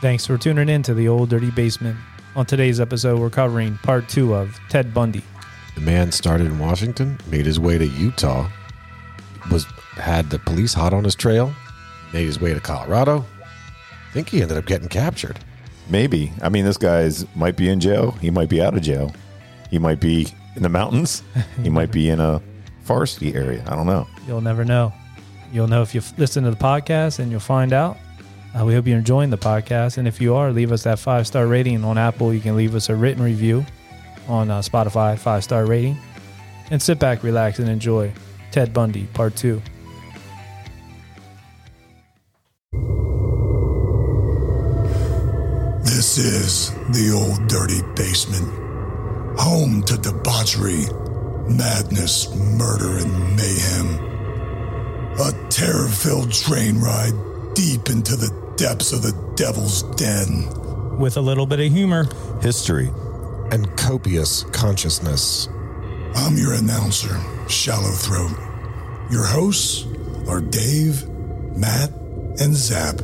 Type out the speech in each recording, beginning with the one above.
Thanks for tuning in to the Old Dirty Basement. On today's episode, we're covering part 2 of Ted Bundy. The man started in Washington, made his way to Utah, had the police hot on his trail, made his way to Colorado. I think he ended up getting captured. Maybe. I mean, this guy's might be in jail. He might be out of jail. He might be in the mountains. He might be in a foresty area. I don't know. You'll never know. You'll know if you listen to the podcast, and you'll find out. We hope you're enjoying the podcast. And if you are, leave us that 5-star rating on Apple. You can leave us a written review on Spotify, 5-star rating. And sit back, relax, and enjoy Ted Bundy, part 2. This is the Old Dirty Basement, home to debauchery, madness, murder, and mayhem. A terror-filled train ride deep into the depths of the devil's den. With a little bit of humor. History. And copious consciousness. I'm your announcer, Shallow Throat. Your hosts are Dave, Matt, and Zap.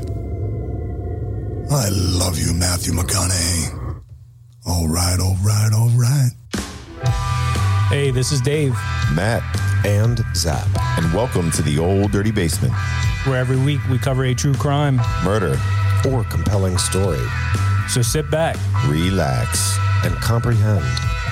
I love you, Matthew McConaughey. All right, all right, all right. Hey, this is Dave. Matt. And Zap. And welcome to the Old Dirty Basement. Where every week we cover a true crime, Murder. Or compelling story. So sit back, Relax. And comprehend.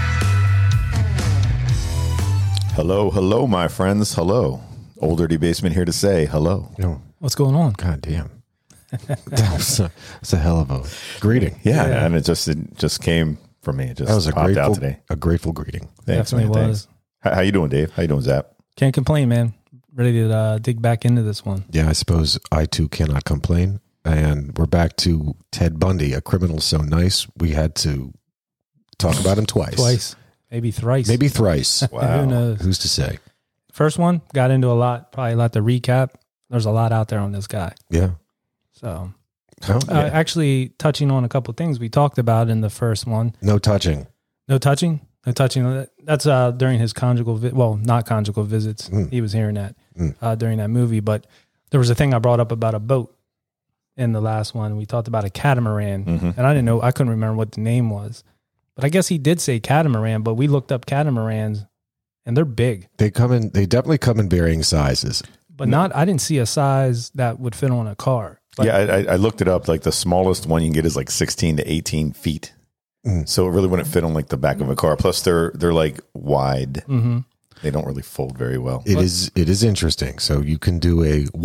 Hello, my friends. Hello. Old Dirty Basement here to say hello. What's going on? God damn. That's a hell of a greeting. Yeah. And it just came from me. It just That was popped out today. a grateful greeting. Thanks, Definitely man. was. Thanks. How you doing, Dave? How you doing, Zap? Can't complain, man. Ready to dig back into this one. Yeah, I suppose I too cannot complain. And we're back to Ted Bundy, a criminal so nice we had to talk about him twice. Maybe thrice. Maybe thrice. Wow. Who knows? Who's to say? First one, got into probably a lot to recap. There's a lot out there on this guy. Yeah. So, Oh, yeah. actually touching on a couple of things we talked about in the first one. No touching. No touching? No touching. That's during his not conjugal visits. He was hearing that during that movie. But there was a thing I brought up about a boat in the last one. We talked about a catamaran. And I didn't know, I couldn't remember what the name was. But I guess he did say catamaran, but we looked up catamarans and they're big. They definitely come in varying sizes. But I didn't see a size that would fit on a car. Like, I looked it up. Like the smallest one you can get is like 16 to 18 feet. So it really wouldn't fit on like the back of a car. Plus they're like wide. They don't really fold very well. It is interesting. So you can do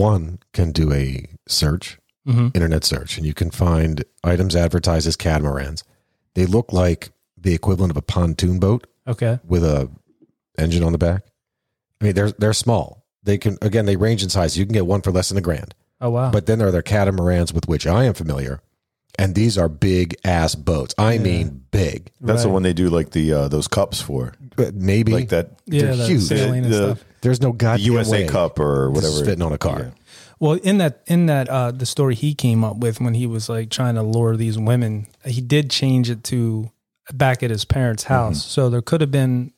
a search, internet search, and you can find items advertised as catamarans. They look like the equivalent of a pontoon boat. Okay. With a engine on the back. I mean, they're small. They range in size. You can get one for less than $1,000. Oh, wow. But then there are catamarans with which I am familiar. And these are big ass boats. I mean, big. That's the one they do like the those cups for. Maybe Like that. Yeah, they're huge. sailing and stuff. There's no goddamn USA way Cup or this whatever. is fitting on a car. Yeah. Well, in that the story he came up with when he was like trying to lure these women, he did change it to back at his parents' house. So there could have been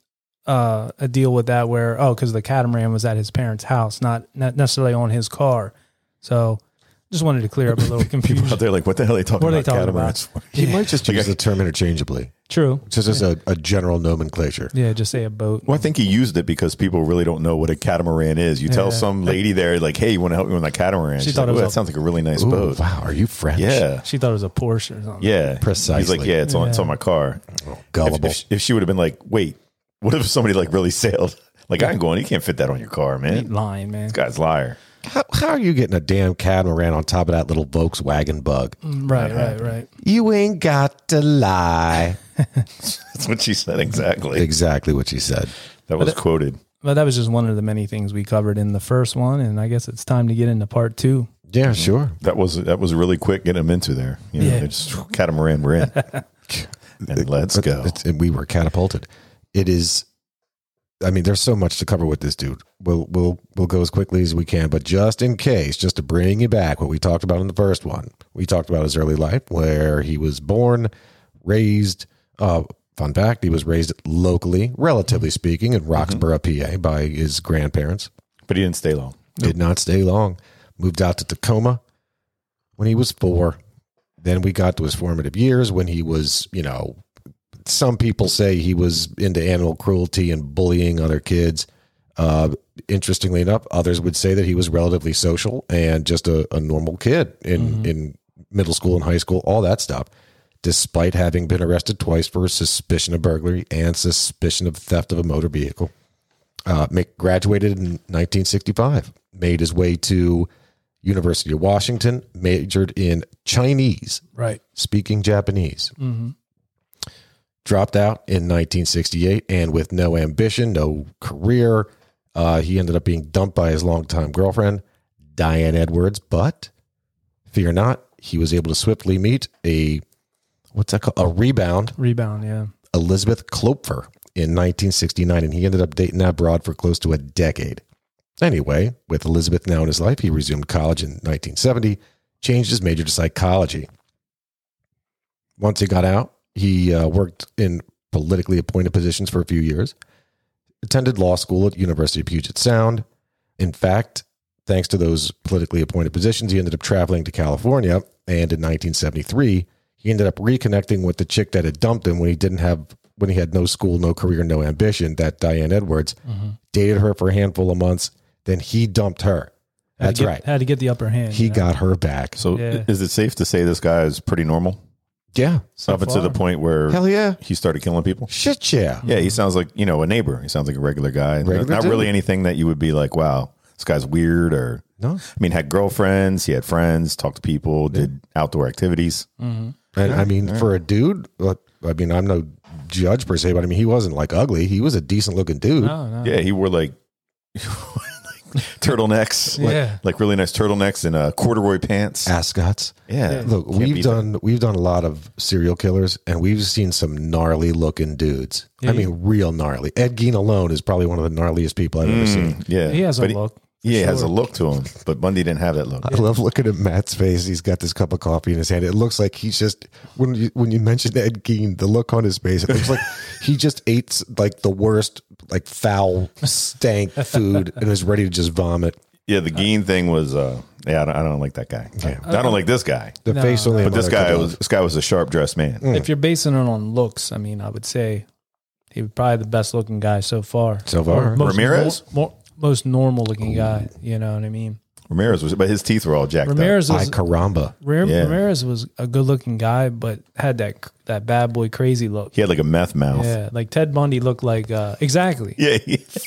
a deal with that where because the catamaran was at his parents' house, not necessarily on his car. So just wanted to clear up a little confusion. People out there like, what the hell are they talking What are they about? talking Catamarans for? He might just use the term interchangeably. True. Just as a general nomenclature. Yeah, just say a boat. Well, I think he used it because people really don't know what a catamaran is. You tell some lady there, like, hey, you want to help me with that catamaran? She She's thought like, it was that sounds like a really nice boat. Wow, are you French? Yeah. She thought it was a Porsche or something. Yeah. Precisely. He's like, yeah, it's on my car. Oh, gullible. If she would have been like, wait, what if somebody like really sailed? Like, I'm going, you can't fit that on your car, man. Lying, man. This guy's a liar. How are you getting a damn catamaran on top of that little Volkswagen Bug? Right. You ain't got to lie. That's what she said exactly. Exactly what she said. That was quoted. But that was just one of the many things we covered in the first one, and I guess it's time to get into part 2. Yeah, sure. That was really quick getting him into there. You know, they just catamaran, we're in. And let's go. We were catapulted. It is. I mean, there's so much to cover with this dude. We'll go as quickly as we can, but just in case, just to bring you back, what we talked about in the first one, we talked about his early life, where he was born, raised. Fun fact: he was raised locally, relatively speaking, in Roxborough, PA, by his grandparents. But he didn't stay long. Did not stay long. Moved out to Tacoma when he was 4. Then we got to his formative years when he was, some people say he was into animal cruelty and bullying other kids. Interestingly enough, others would say that he was relatively social and just a normal kid in middle school and high school, all that stuff, despite having been arrested twice for suspicion of burglary and suspicion of theft of a motor vehicle. Graduated in 1965, made his way to University of Washington, majored in Chinese, Right. speaking Japanese. Mm-hmm. Dropped out in 1968, and with no ambition, no career, he ended up being dumped by his longtime girlfriend, Diane Edwards. But fear not, he was able to swiftly meet a rebound, Yeah. Elizabeth Klopfer, in 1969, and he ended up dating that broad for close to a decade. Anyway, with Elizabeth now in his life, he resumed college in 1970, changed his major to psychology. Once he got out, he worked in politically appointed positions for a few years, attended law school at University of Puget Sound. In fact, thanks to those politically appointed positions, he ended up traveling to California, and in 1973, he ended up reconnecting with the chick that had dumped him when he had no school, no career, no ambition, that Diane Edwards. Dated her for a handful of months. Then he dumped her. That's right. Had to get the upper hand. He got her back. So Yeah. is it safe to say this guy is pretty normal? Yeah. Up until the point where Hell yeah. he started killing people? Shit, yeah. Yeah, he sounds like, a neighbor. He sounds like a regular guy. Regular Not dude. really anything that you would be like, wow, this guy's weird or... No. I mean, had girlfriends, he had friends, talked to people, did outdoor activities. And I mean, for a dude, I'm no judge per se, but I mean, he wasn't like ugly. He was a decent looking dude. No. Yeah, he wore like turtlenecks, Yeah. like really nice turtlenecks and corduroy pants. Ascots. Yeah, Look, Can't we've beat done a lot of serial killers, and we've seen some gnarly looking dudes. Yeah, I mean, real gnarly. Ed Gein alone is probably one of the gnarliest people I've ever seen. that. Yeah, He has a But look. He has a Sure. look to him, but Bundy didn't have that look. I love looking at Matt's face. He's got this cup of coffee in his hand. It looks like he's just when you mentioned Ed Gein, the look on his face, it looks like he just ate like the worst, like foul, stank food and is ready to just vomit. Yeah, the Gein thing was. I don't like that guy. Yeah. I don't like this guy. The face only. But this another guy couple was a sharp dressed man. If you're basing it on looks, I mean, I would say he was probably the best looking guy so far. So far. Most Ramirez? most normal looking guy. You know what I mean? Ramirez was, but his teeth were all jacked Ramirez up. Ay was caramba. Yeah. Ramirez was a good looking guy, but had that bad boy crazy look. He had like a meth mouth. Yeah, like Ted Bundy looked like exactly. Yeah,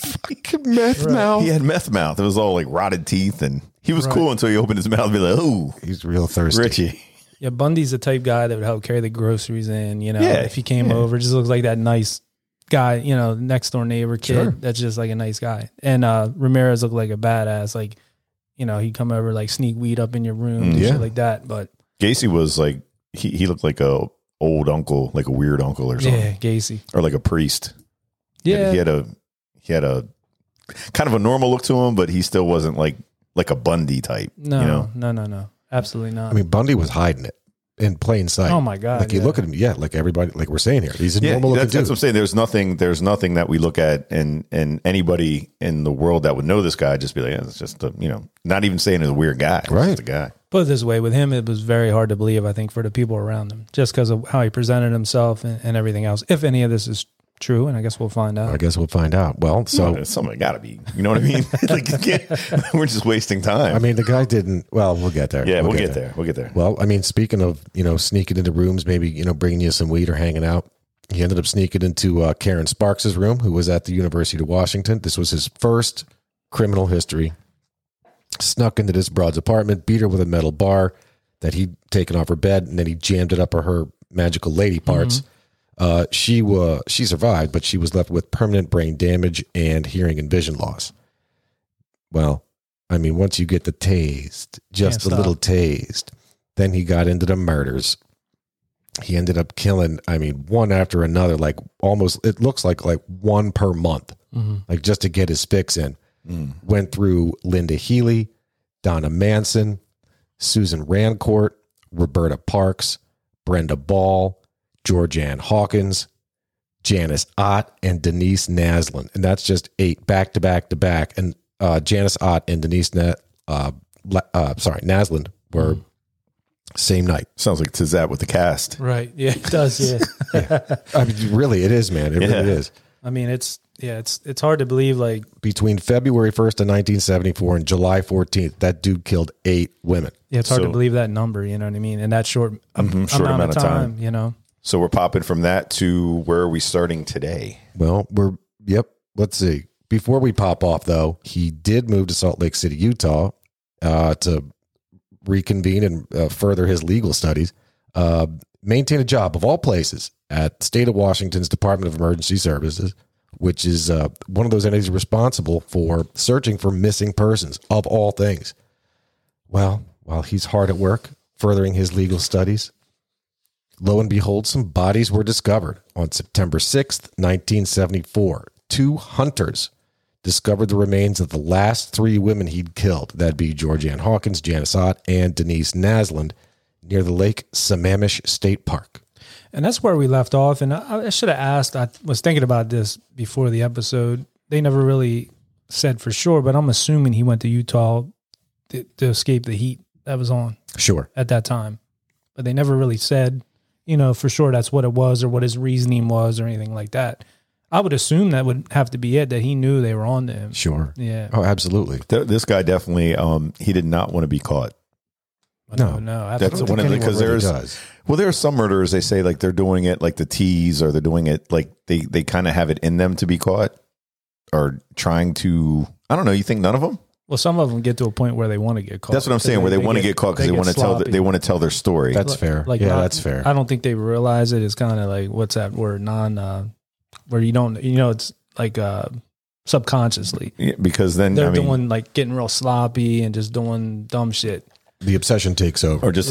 Meth mouth. he had meth mouth. It was all like rotted teeth, and he was cool until he opened his mouth and be like, "Oh, He's real thirsty. Richie." Yeah, Bundy's the type guy that would help carry the groceries in. You know, Yeah, if he came over, just looks like that nice guy. You know, next door neighbor kid. Sure. That's just like a nice guy. And Ramirez looked like a badass. Like, you know, he'd come over like sneak weed up in your room and Yeah. shit like that. But Gacy was like he looked like a old uncle, like a weird uncle or something, yeah, Gacy. or like a priest. Yeah, he had a kind of a normal look to him, but he still wasn't like a Bundy type. no, no, absolutely not. I mean, Bundy was hiding it in plain sight. Oh my God, Like you yeah. look at him, like everybody, like we're saying here, he's a Yeah, normal looking that's what dude. I'm saying. There's nothing that we look at and anybody in the world that would know this guy just be like, yeah, it's just not even saying he's a weird guy. It's Right. just a guy. Put it this way, with him, it was very hard to believe, I think, for the people around him, just because of how he presented himself and everything else. If any of this is true, and I guess we'll find out. I guess we'll find out. Well, so It's something got to be. You know what I mean? Like you can't, we're just wasting time. I mean, the guy didn't. Well, we'll get there. yeah, we'll get there. We'll get there. Well, I mean, speaking of sneaking into rooms, maybe bringing you some weed or hanging out, he ended up sneaking into Karen Sparks's room, who was at the University of Washington. This was his first criminal history. Snuck into this broad's apartment, beat her with a metal bar that he'd taken off her bed, and then he jammed it up her magical lady parts. She survived, but she was left with permanent brain damage and hearing and vision loss. Well, I mean, once you get the taste, just Can't a little stop. taste, then he got into the murders. He ended up killing, I mean, one after another, like almost, it looks like one per month, like just to get his fix in. Went through Linda Healy, Donna Manson, Susan Rancourt, Roberta Parks, Brenda Ball, Georgianne Hawkins, Janice Ott, and Denise Naslund. And that's just 8 back to back to back. And Janice Ott and Denise Naslund were Same night. Sounds like Tizat with the cast. Right. Yeah, it does. Yeah. I mean, really, it is, man. It really is. I mean, it's hard to believe. Like Between February 1st of 1974 and July 14th, that dude killed 8 women. yeah, it's hard to believe that number. You know what I mean? In that short, short amount of time. You know. So we're popping from that to where are we starting today? Well, let's see. Before we pop off, though, he did move to Salt Lake City, Utah, to reconvene and further his legal studies, maintain a job of all places at the state of Washington's Department of Emergency Services, which is one of those entities responsible for searching for missing persons of all things. Well, while he's hard at work furthering his legal studies, lo and behold, some bodies were discovered on September 6th, 1974. 2 hunters discovered the remains of the last 3 women he'd killed. That'd be Georgianne Hawkins, Janice Ott, and Denise Naslund near the Lake Sammamish State Park. And that's where we left off. And I should have asked, I was thinking about this before the episode. They never really said for sure, but I'm assuming he went to Utah to escape the heat that was on Sure. at that time. But they never really said, for sure that's what it was or what his reasoning was or anything like that. I would assume that would have to be it, that he knew they were on to him. Sure. Yeah. Oh, absolutely. This guy definitely, he did not want to be caught. No, That's one of the, because there are some murderers, they say like they're doing it like the tease, or they're doing it like they kind of have it in them to be caught, or trying to, I don't know. You think none of them? Well, some of them get to a point where they want to get caught. That's what I'm saying, where they want to get caught because they want to tell tell their story. That's fair. That's fair. I don't think they realize it. It's kind of like, what's that word? Where you don't, it's like subconsciously. Yeah, because then they're doing like getting real sloppy and just doing dumb shit. The obsession takes over. Or just,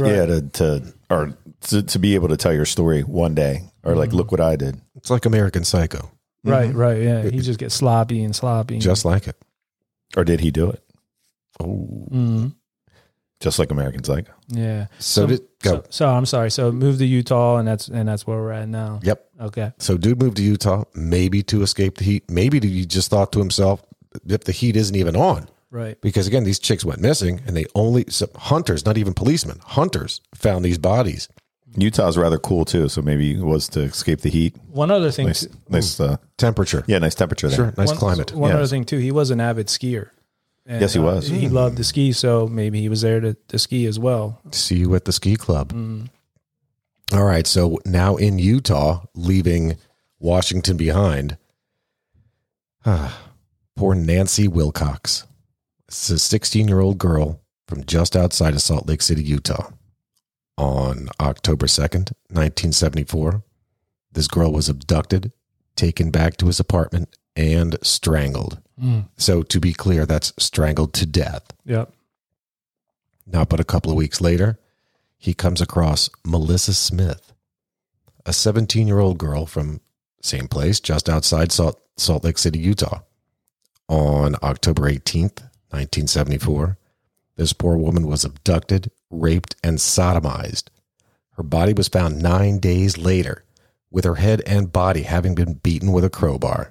to be able to tell your story one day, or like, look what I did. It's like American Psycho. Right, yeah. He just gets sloppy and sloppy. Just like it. Or did he do it? Oh. Just like American Psycho. Yeah. So I'm sorry. So moved to Utah, and that's where we're at now. Yep. Okay. So dude moved to Utah, maybe to escape the heat. Maybe he just thought to himself, if the heat isn't even on. Right. Because again, these chicks went missing, and hunters, not even policemen, hunters found these bodies. Utah's rather cool too, so maybe it was to escape the heat. One other thing, nice temperature. Yeah, nice temperature there. Sure, nice climate. One other thing too, he was an avid skier. And, yes, he was. He loved to ski, so maybe he was there to ski as well. See you at the ski club. All right, so now in Utah, leaving Washington behind. Poor Nancy Wilcox. It's a 16-year-old girl from just outside of Salt Lake City, Utah. On October 2nd, 1974, this girl was abducted, taken back to his apartment, and strangled. So to be clear, that's strangled to death. Yep. Not but a couple of weeks later, he comes across Melissa Smith, a 17-year-old girl from same place, just outside Salt Lake City, Utah. On October 18th, 1974, this poor woman was abducted, raped, and sodomized. Her body was found 9 days later, with her head and body having been beaten with a crowbar.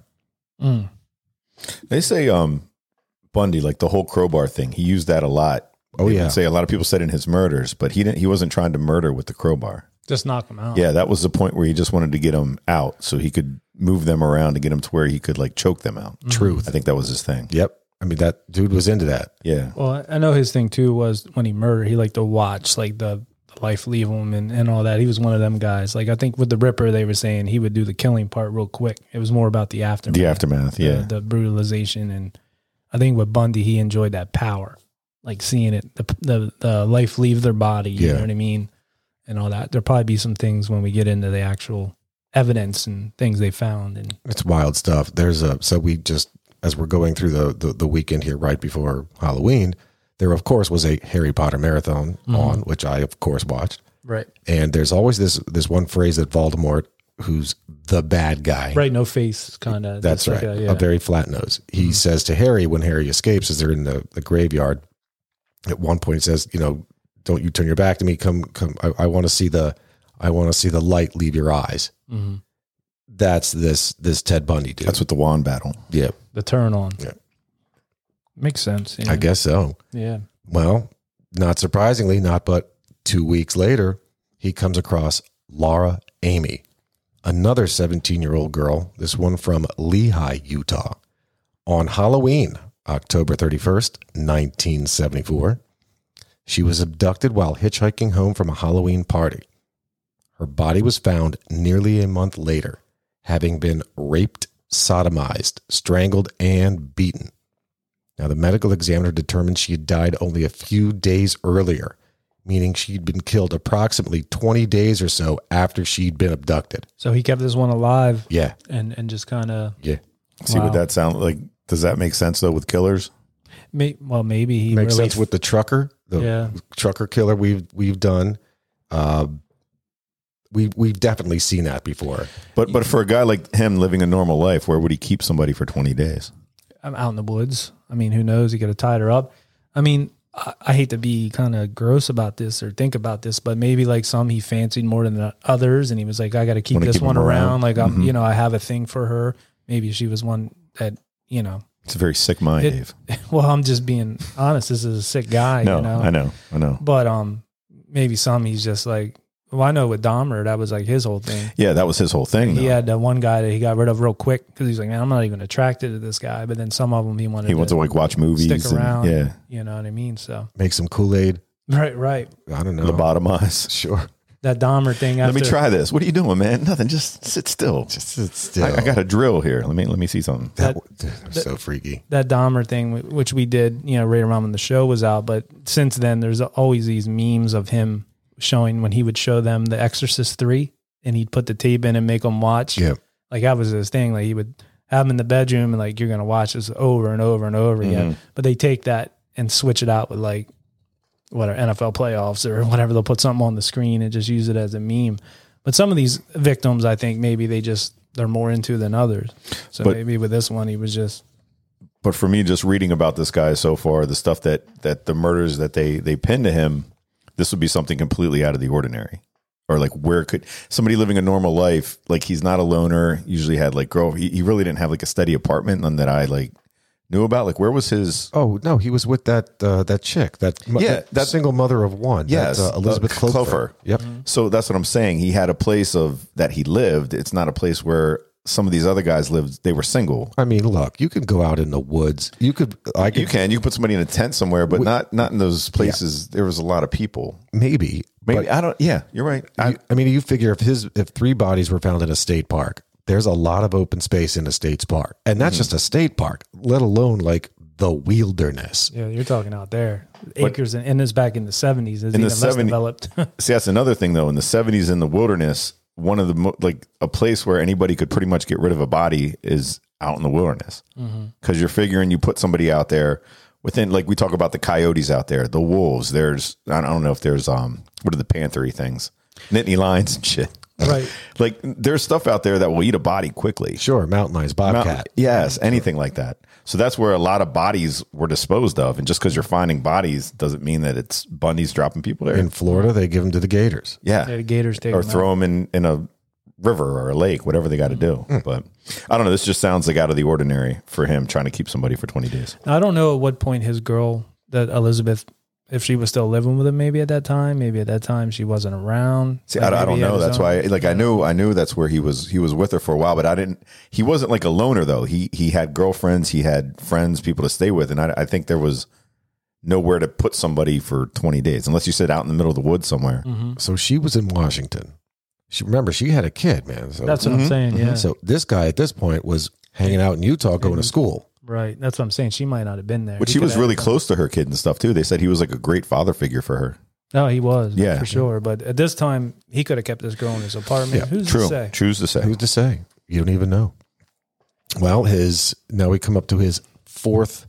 They say Bundy, like the whole crowbar thing, he used that a lot. Oh, yeah. Say a lot of people said in his murders, but he wasn't trying to murder with the crowbar. Just knock them out. Yeah, that was the point where he just wanted to get them out so he could move them around to get them to where he could like choke them out. Truth. I think that was his thing. Yep. I mean, that dude was into that. Yeah. Well, I know his thing too was when he murdered, he liked to watch like the life leave him and all that. He was one of them guys. Like I think with the Ripper, they were saying he would do the killing part real quick. It was more about the aftermath. The aftermath, yeah. The brutalization. And I think with Bundy, he enjoyed that power, like seeing it, the life leave their body. You know what I mean? And all that. There'll probably be some things when we get into the actual evidence and things they found. And it's wild stuff. So we just, as we're going through the weekend here right before Halloween, there, of course, was a Harry Potter marathon on, which I, of course, watched. Right. And there's always this one phrase that Voldemort, who's the bad guy. Right, no face, kind of. That's right. Like a very flat nose. He says to Harry when Harry escapes, as they're in the graveyard, at one point he says, don't you turn your back to me. Come. I want to see the light leave your eyes. Mm-hmm. That's this Ted Bundy dude. That's what the wand battle. Yeah. The turn on. Yeah. Makes sense. Yeah. I guess so. Yeah. Well, not surprisingly, not but 2 weeks later, he comes across Laura Amy, another 17-year-old girl, this one from Lehi, Utah. On Halloween, October 31st, 1974, she was abducted while hitchhiking home from a Halloween party. Her body was found nearly a month later, having been raped, sodomized, strangled, and beaten. Now, the medical examiner determined she had died only a few days earlier, meaning she'd been killed approximately 20 days or so after she'd been abducted. So he kept this one alive. Yeah. And just kind of. Yeah. See what that sounds like? Does that make sense, though, with killers? Well, maybe he Makes really sense with the trucker, trucker killer we've done. We've definitely seen that before. But for a guy like him living a normal life, where would he keep somebody for 20 days? I'm out in the woods. I mean, who knows? He could have tied her up. I mean, I hate to be kind of gross about this or think about this, but maybe like some he fancied more than the others, and he was like, I got to keep this one around. Like I'm, you know, I have a thing for her. Maybe she was one that, you know. It's a very sick mind, Dave. Well, I'm just being honest. This is a sick guy. No, you know? I know. But maybe some he's just like. Well, I know with Dahmer, that was like his whole thing. Yeah, that was his whole thing. He had that one guy that he got rid of real quick because he's like, man, I'm not even attracted to this guy. But then some of them he wanted to like watch movies, stick around. Yeah, you know what I mean. So make some Kool-Aid. Right. I don't know. Lobotomize. Sure. That Dahmer thing. Let me try this. What are you doing, man? Nothing. Just sit still. Just sit still. I got a drill here. Let me see something. That was so freaky. That Dahmer thing, which we did, you know, right around when the show was out. But since then, there's always these memes of him showing when he would show them The Exorcist 3 and he'd put the tape in and make them watch. Yeah. Like that was his thing. Like he would have them in the bedroom and like, you're going to watch this over and over and over again. But they take that and switch it out with like whatever NFL playoffs or whatever. They'll put something on the screen and just use it as a meme. But some of these victims, I think maybe they're more into than others. So maybe with this one, he was just. But for me, just reading about this guy so far, the stuff that the murders that they pinned to him, this would be something completely out of the ordinary. Or like where could somebody living a normal life, like he's not a loner, usually had like he really didn't have like a steady apartment, none that I like knew about. Like where was his? Oh no, he was with that chick, that single mother of one. Yes, Elizabeth Clover. Yep. So that's what I'm saying. He had a place of that he lived. It's not a place where some of these other guys lived. They were single. I mean, look, you can go out in the woods. You could put somebody in a tent somewhere, but not in those places. Yeah. There was a lot of people. Maybe I don't. Yeah, you're right. I mean, you figure if 3 bodies were found in a state park, there's a lot of open space in a state park, and that's just a state park, let alone like the wilderness. Yeah, you're talking out there, acres, and this back in the 70s. In the 70s, developed. See, that's another thing though. In the 70s, in the wilderness, one of the a place where anybody could pretty much get rid of a body is out in the wilderness, because you're figuring you put somebody out there within, like we talk about the coyotes out there, the wolves. There's I don't know if there's what are the panthery things, Nittany lions and shit. Right. Like there's stuff out there that will eat a body quickly. Sure, mountain lions, bobcat. Yes, anything like that. So that's where a lot of bodies were disposed of. And just because you're finding bodies doesn't mean that it's Bundy's dropping people there. In Florida, they give them to the gators. Yeah. The gators take or them throw out. them in a river or a lake, whatever they got to do. But I don't know. This just sounds like out of the ordinary for him trying to keep somebody for 20 days. I don't know at what point his girl, that Elizabeth, if she was still living with him, maybe at that time she wasn't around. See, I don't know. That's why, like, I knew that's where he was with her for a while, but he wasn't like a loner though. He had girlfriends, he had friends, people to stay with. And I think there was nowhere to put somebody for 20 days, unless you said out in the middle of the woods somewhere. So she was in Washington. She had a kid, man. So, that's what I'm saying. Yeah. So this guy at this point was hanging out in Utah, going to school. Right. That's what I'm saying. She might not have been there. But she was really close to her kid and stuff too. They said he was like a great father figure for her. No, he was. Yeah. For sure. But at this time, he could have kept this girl in his apartment. Yeah, Who's true. to say? Choose to say. Who's to say? You don't even know. Well, now we come up to his 4th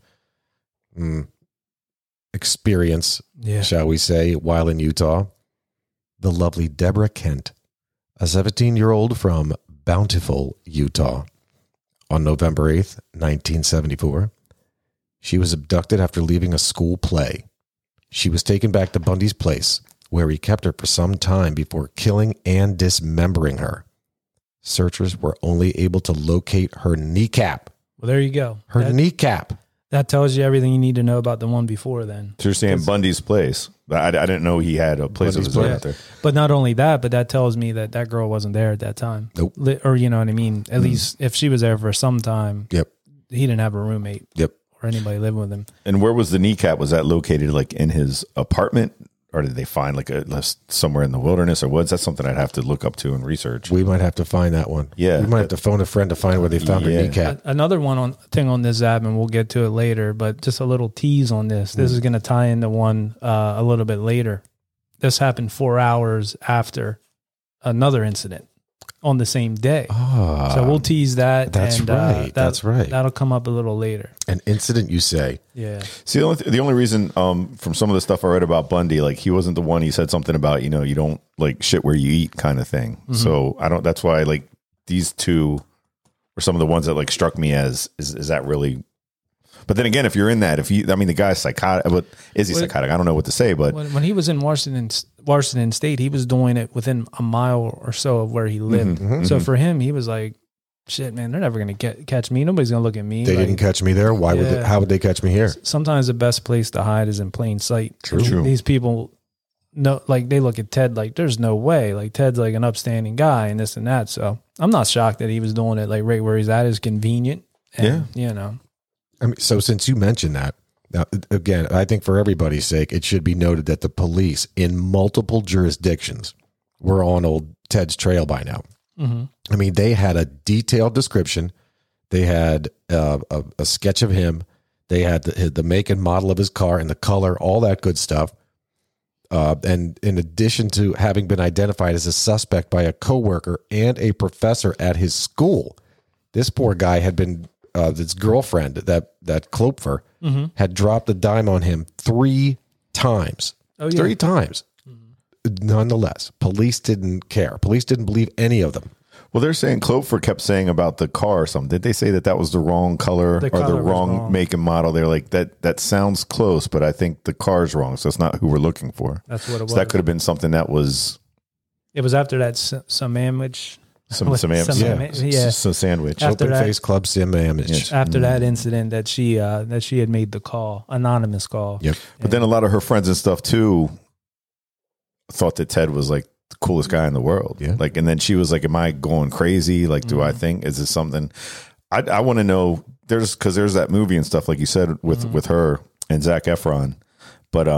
experience, shall we say, while in Utah. The lovely Deborah Kent, a 17-year-old from Bountiful, Utah. On November 8th, 1974, she was abducted after leaving a school play. She was taken back to Bundy's place, where he kept her for some time before killing and dismembering her. Searchers were only able to locate her kneecap. Well, there you go. Her kneecap. That tells you everything you need to know about the one before then. So you're saying Bundy's place. I didn't know he had a place of his own out there. But not only that, but that tells me that that girl wasn't there at that time. Nope. Or you know what I mean? At least if she was there for some time, Yep. he didn't have a roommate. Yep. Or anybody living with him. And where was the kneecap? Was that located like in his apartment? Or did they find like somewhere in the wilderness or woods? That's something I'd have to look up to and research. We might have to find that one. Yeah. We might have to phone a friend to find where they found her kneecap. Another thing on this, Zab, and we'll get to it later, but just a little tease on this. This is going to tie into one a little bit later. This happened 4 hours after another incident on the same day. So we'll tease that. That's right. That's right. That'll come up a little later. An incident, you say? Yeah. See, the only reason from some of the stuff I read about Bundy, like he wasn't the one. He said something about, you know, you don't like shit where you eat kind of thing. So I don't. That's why like these two were some of the ones that like struck me as is that really. But then again, if you're in that, the guy's psychotic. But is he psychotic? I don't know what to say. But when he was in Washington State, he was doing it within a mile or so of where he lived. So for him, he was like, "Shit, man, they're never going to catch me. Nobody's going to look at me. They didn't catch me there. Why would? How would they catch me here? Sometimes the best place to hide is in plain sight. True. These people know, like they look at Ted like there's no way. Like Ted's like an upstanding guy and this and that. So I'm not shocked that he was doing it like right where he's at is convenient. And, you know. I mean, so since you mentioned that, now, again, I think for everybody's sake, it should be noted that the police in multiple jurisdictions were on old Ted's trail by now. I mean, they had a detailed description. They had a sketch of him. They had the make and model of his car and the color, all that good stuff. And in addition to having been identified as a suspect by a coworker and a professor at his school, this poor guy had been... this girlfriend, that Klopfer, had dropped a dime on him 3 times. 3 times. Nonetheless, police didn't care. Police didn't believe any of them. well, they're saying Klopfer kept saying about the car or something. Did they say that was the wrong color or the wrong make and model? They're like, that sounds close, but I think the car's wrong. So it's not who we're looking for. That's what it was. So that could have been something that was. It was after that sandwich. Some sandwich. Open Face Club sandwich. Yes. After that incident that she had made the call, anonymous call. Yep. But then a lot of her friends and stuff too thought that Ted was like the coolest guy in the world. Yeah. Like, and then she was like, "Am I going crazy? Like, do I think is this something?" I want to know. Because there's that movie and stuff like you said with her and Zac Efron, but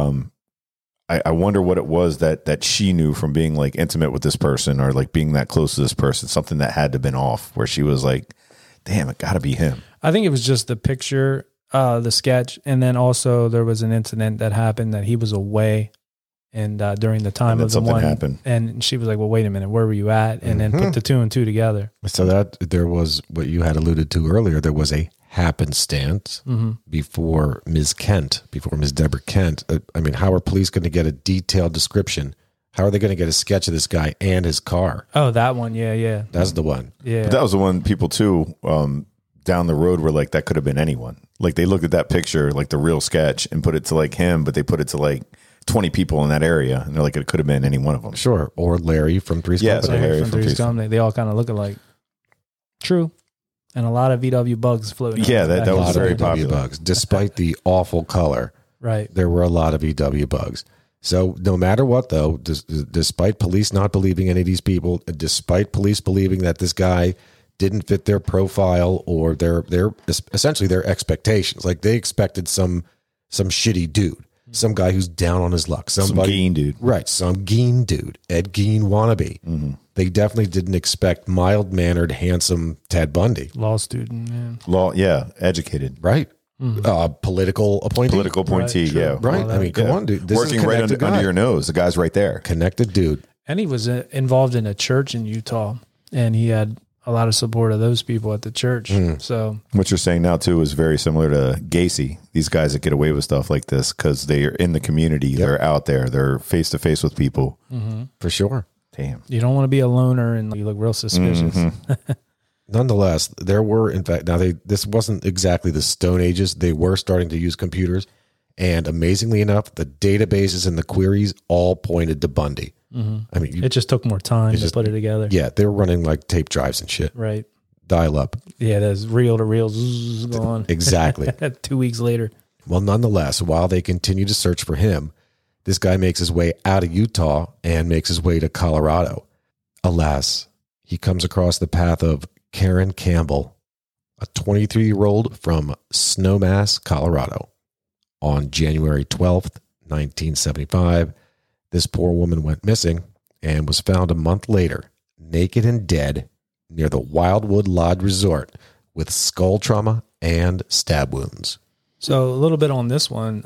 I wonder what it was that she knew from being like intimate with this person or like being that close to this person, something that had to have been off where she was like, damn, it got to be him. I think it was just the picture, the sketch. And then also there was an incident that happened that he was away and during the time of the one happened. And she was like, well, wait a minute, where were you at? And then put the 2 and 2 together. So that there was what you had alluded to earlier. There was a happenstance before Ms. Deborah Kent. I mean, how are police going to get a detailed description? How are they going to get a sketch of this guy and his car? Oh, that one. Yeah. That's the one. Yeah. But that was the one people too, down the road were like, that could have been anyone. Like they looked at that picture, like the real sketch and put it to like him, but they put it to like 20 people in that area. And they're like, it could have been any one of them. Sure. Or Larry from Three's Company. Larry from Three's Company. They all kind of look alike. True. And a lot of VW bugs floating. Yeah, that was very VW popular. bugs. Despite the awful color, right? There were a lot of VW bugs. So no matter what, though, despite police not believing any of these people, despite police believing that this guy didn't fit their profile or their essentially their expectations, like they expected some shitty dude, some guy who's down on his luck, some Gein dude, right? Some Gein dude, Ed Gein wannabe. Mm-hmm. They definitely didn't expect mild-mannered, handsome Ted Bundy. Law student, educated. Right. Political appointee. Political appointee, right, yeah. Right. I mean, come on, dude. This working right under your nose. The guy's right there. Connected dude. And he was involved in a church in Utah, and he had a lot of support of those people at the church. So what you're saying now, too, is very similar to Gacy. These guys that get away with stuff like this because they are in the community. Yep. They're out there. They're face-to-face with people. For sure. Damn. You don't want to be a loner and you look real suspicious. Nonetheless, there were, in fact, this wasn't exactly the Stone Ages. They were starting to use computers. And amazingly enough, the databases and the queries all pointed to Bundy. I mean, it just took more time to put it together. Yeah, they were running like tape drives and shit. Right. Dial up. Yeah, there's reel to reel going. Exactly. 2 weeks later. Well, nonetheless, while they continued to search for him, This guy makes his way out of Utah and makes his way to Colorado. Alas, he comes across the path of Karen Campbell, a 23-year-old from Snowmass, Colorado. On January 12th, 1975, this poor woman went missing and was found a month later, naked and dead, near the Wildwood Lodge Resort with skull trauma and stab wounds. So a little bit on this one.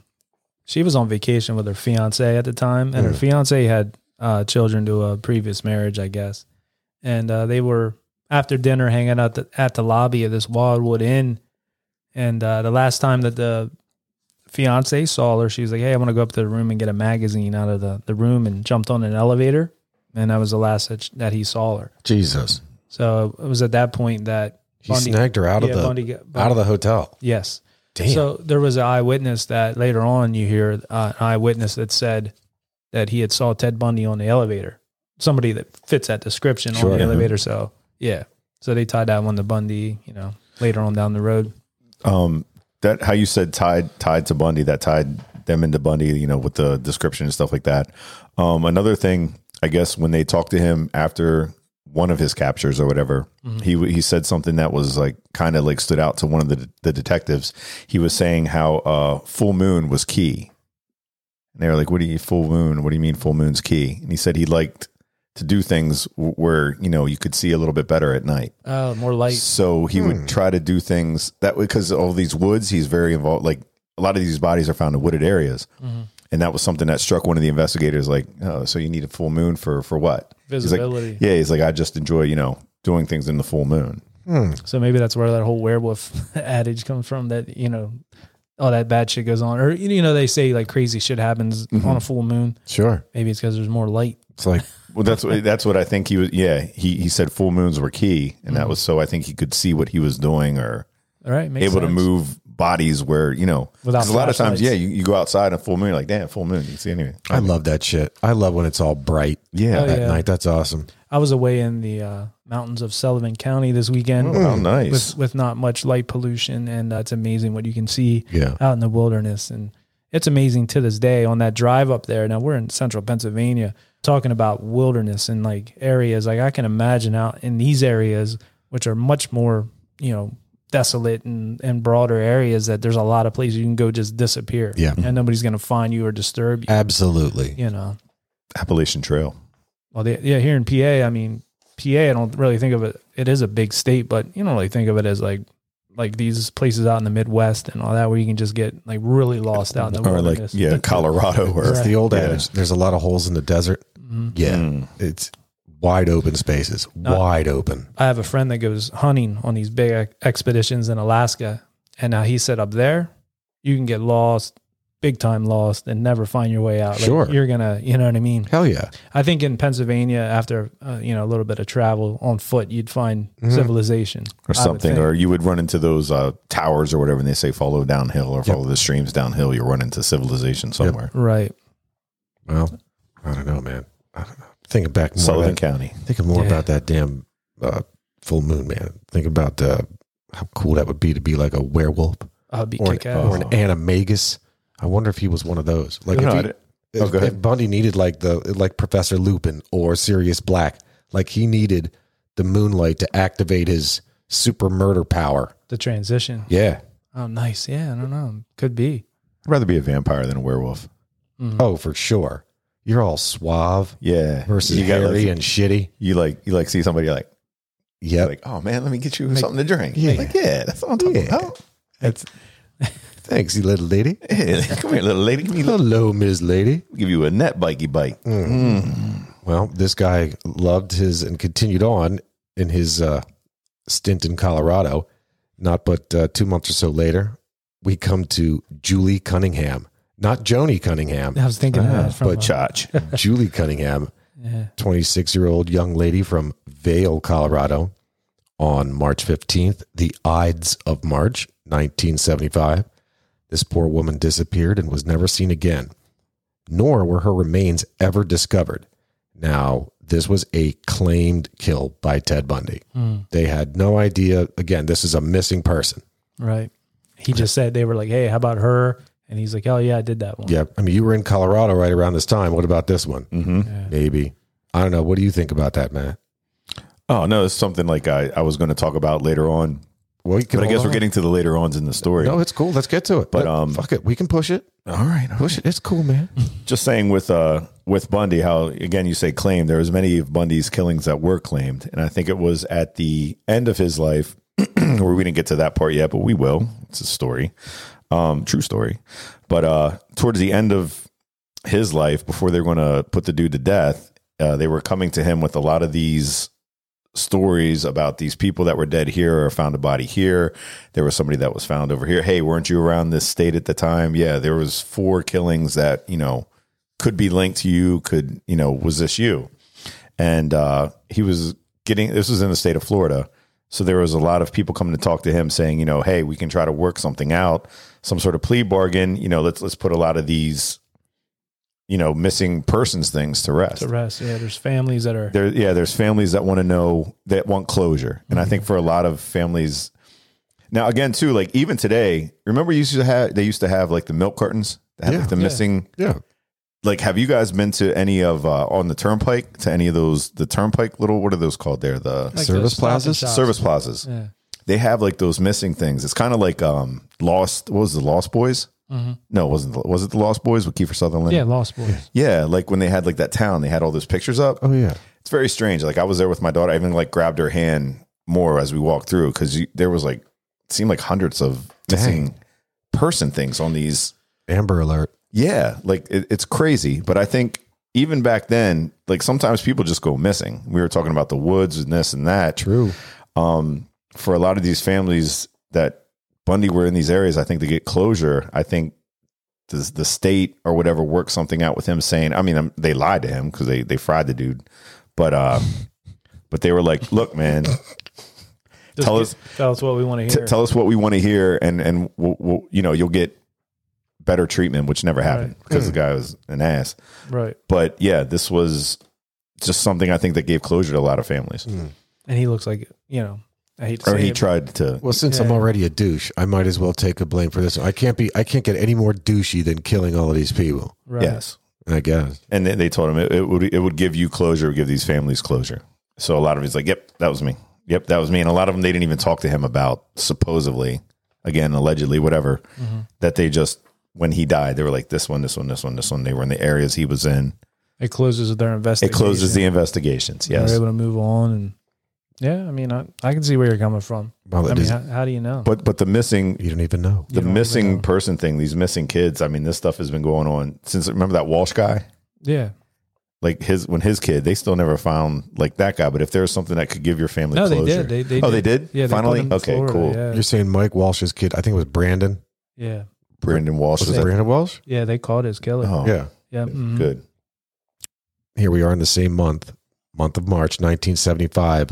She was on vacation with her fiance at the time, and her fiance had children to a previous marriage, I guess. And they were, after dinner, hanging out at the lobby of this Wildwood Inn. And the last time that the fiance saw her, she was like, hey, I want to go up to the room and get a magazine out of the room, and jumped on an elevator. And that was the last that he saw her. Jesus. So it was at that point that he snagged her out of the hotel. Yes. Damn. So there was an eyewitness that later on you hear an eyewitness that said that he had saw Ted Bundy on the elevator. Somebody that fits that description on the elevator. So yeah. So they tied that one to Bundy, later on down the road. That how you said tied to Bundy, that tied them into Bundy, with the description and stuff like that. Another thing, I guess when they talked to him after one of his captures or whatever, he said something that was like kind of like stood out to one of the detectives. He was saying how full moon was key. And they were like, what do you mean full moon's key? And he said he liked to do things where, you could see a little bit better at night. Oh, more light. So he would try to do things that way because all these woods, he's very involved. Like a lot of these bodies are found in wooded areas. And that was something that struck one of the investigators, like, oh, so you need a full moon for what? Visibility. He's like, I just enjoy, doing things in the full moon. So maybe that's where that whole werewolf adage comes from, that, all that bad shit goes on. Or, they say like crazy shit happens on a full moon. Sure. Maybe it's because there's more light. It's like, well, that's what I think he was. Yeah. He said full moons were key. And that was so I think he could see what he was doing or all right, able to move bodies where, because a lot of times, you go outside on full moon, you're like, damn, full moon, you can see anything. I love that shit. I love when it's all bright at night. That's awesome. I was away in the mountains of Sullivan County this weekend. Oh, nice. With not much light pollution, and it's amazing what you can see out in the wilderness. And it's amazing to this day on that drive up there. Now, we're in central Pennsylvania, talking about wilderness and like areas. Like I can imagine out in these areas, which are much more, desolate and broader areas, that there's a lot of places you can go just disappear. Yeah. And nobody's going to find you or disturb you. Absolutely. Appalachian Trail. Well, here in PA, I don't really think of it. It is a big state, but you don't really think of it as like these places out in the Midwest and all that, where you can just get like really lost out in the wilderness. Like, Colorado. Or it's the old adage. There's a lot of holes in the desert. Yeah. It's wide open spaces, wide open. I have a friend that goes hunting on these big expeditions in Alaska. And now he said up there, you can get lost, big time lost, and never find your way out. Like, sure. You're going to, you know what I mean? Hell yeah. I think in Pennsylvania, after, a little bit of travel on foot, you'd find civilization. Or something. Or you would run into those towers or whatever, and they say follow downhill or follow the streams downhill. You'll run into civilization somewhere. Right. Well, I don't know, man. I don't know. Thinking back more Sullivan County. Thinking more about that damn full moon, man. Thinking about how cool that would be to be like a werewolf. I'd be or kick-ass. an animagus. I wonder if he was one of those. Like if Bundy needed like Professor Lupin or Sirius Black, like he needed the moonlight to activate his super murder power. The transition. Yeah. Oh, nice. Yeah, I don't know. Could be. I'd rather be a vampire than a werewolf. Mm-hmm. Oh, for sure. You're all suave. Yeah. Versus hairy and shitty. You like see somebody like, yeah, like, oh man, let me get you something to drink. Yeah. Like, that's what I'm talking about. That's thanks, you little lady. Hey, come here, little lady. Hello, Ms. Lady. Give you a net bikey bite. Well, this guy loved his and continued on in his stint in Colorado. Not but 2 months or so later, we come to Julie Cunningham. Not Joni Cunningham. I was thinking that. But Julie Cunningham, 26-year-old young lady from Vail, Colorado. On March 15th, the Ides of March, 1975, this poor woman disappeared and was never seen again, nor were her remains ever discovered. Now, this was a claimed kill by Ted Bundy. They had no idea. Again, this is a missing person. Right. He just said, they were like, hey, how about her And he's like, oh, yeah, I did that one. Yeah. I mean, you were in Colorado right around this time. What about this one? Yeah. Maybe. I don't know. What do you think about that, Matt? Oh, no, it's something like I was going to talk about later on. Well, But I guess we're getting to the later ons in the story. No, it's cool. Let's get to it. But, fuck it. We can push it. All right. Push it. It's cool, man. Just saying with Bundy, how, again, you say claimed. There was many of Bundy's killings that were claimed. And I think it was at the end of his life, where we didn't get to that part yet, but we will. It's a story. True story. But towards the end of his life, before they were going to put the dude to death, they were coming to him with a lot of these stories about these people that were dead here or found a body here. There was somebody that was found over here. Hey, weren't you around this state at the time? Yeah, there was 4 killings that, could be linked to you. Was this you? And he was this was in the state of Florida. So there was a lot of people coming to talk to him saying, hey, we can try to work something out, some sort of plea bargain. Let's put a lot of these, missing persons things to rest. Yeah. There's families that are there's families that want to know, that want closure. And I think for a lot of families now, again, too, like even today, remember they used to have like the milk cartons that had like the missing. Yeah. Like, have you guys been to any of on the turnpike, to any of those, the turnpike little, what are those called there? The like service the Stop and plazas? Shops. Service plazas. Yeah. They have like those missing things. It's kind of like Lost. What was the Lost Boys? No, it wasn't. Was it the Lost Boys with Kiefer Sutherland? Yeah, Lost Boys. Yeah, like when they had like that town, they had all those pictures up. Oh, yeah. It's very strange. Like I was there with my daughter. I even like grabbed her hand more as we walked through because there was like, it seemed like hundreds of missing person things on these. Amber Alert. Yeah, like it's crazy. But I think even back then, like sometimes people just go missing. We were talking about the woods and this and that. True. For a lot of these families that Bundy were in these areas, I think to get closure, I think the state or whatever worked something out with him saying, I mean, they lied to him because they fried the dude. But they were like, look, man, tell us what we want to hear. Tell us what we want to hear. And we'll, you'll get better treatment, which never happened because the guy was an ass. Right. But yeah, this was just something I think that gave closure to a lot of families. And he looks like, I hate to Or say he it, tried to. Well, since I'm already a douche, I might as well take the blame for this. I can't get any more douchey than killing all of these people. right. Yes. I guess. And they told him it would give you closure, it would give these families closure. So a lot of it's like, yep, that was me. Yep, that was me. And a lot of them, they didn't even talk to him about, supposedly, again, allegedly, whatever, that they just, when he died, they were like, this one. They were in the areas he was in. It closes their investigation. It closes the investigations, yes. They're able to move on. And yeah, I mean, I can see where you're coming from. Well, I mean, how do you know? But the missing, you don't even know. the missing person thing, these missing kids, I mean, this stuff has been going on since, remember that Walsh guy? Yeah. Like his kid, they still never found like that guy. But if there's something that could give your family No, closure. they did. They did? Yeah. They Finally? put him in Okay, Florida, cool. Yeah. You're saying Mike Walsh's kid, I think it was Brandon. Yeah. Brandon Walsh Was was it like, Brandon Walsh? Yeah. They caught his killer. oh, Yeah. Yeah. mhm. good. Here we are in the same month of March, 1975.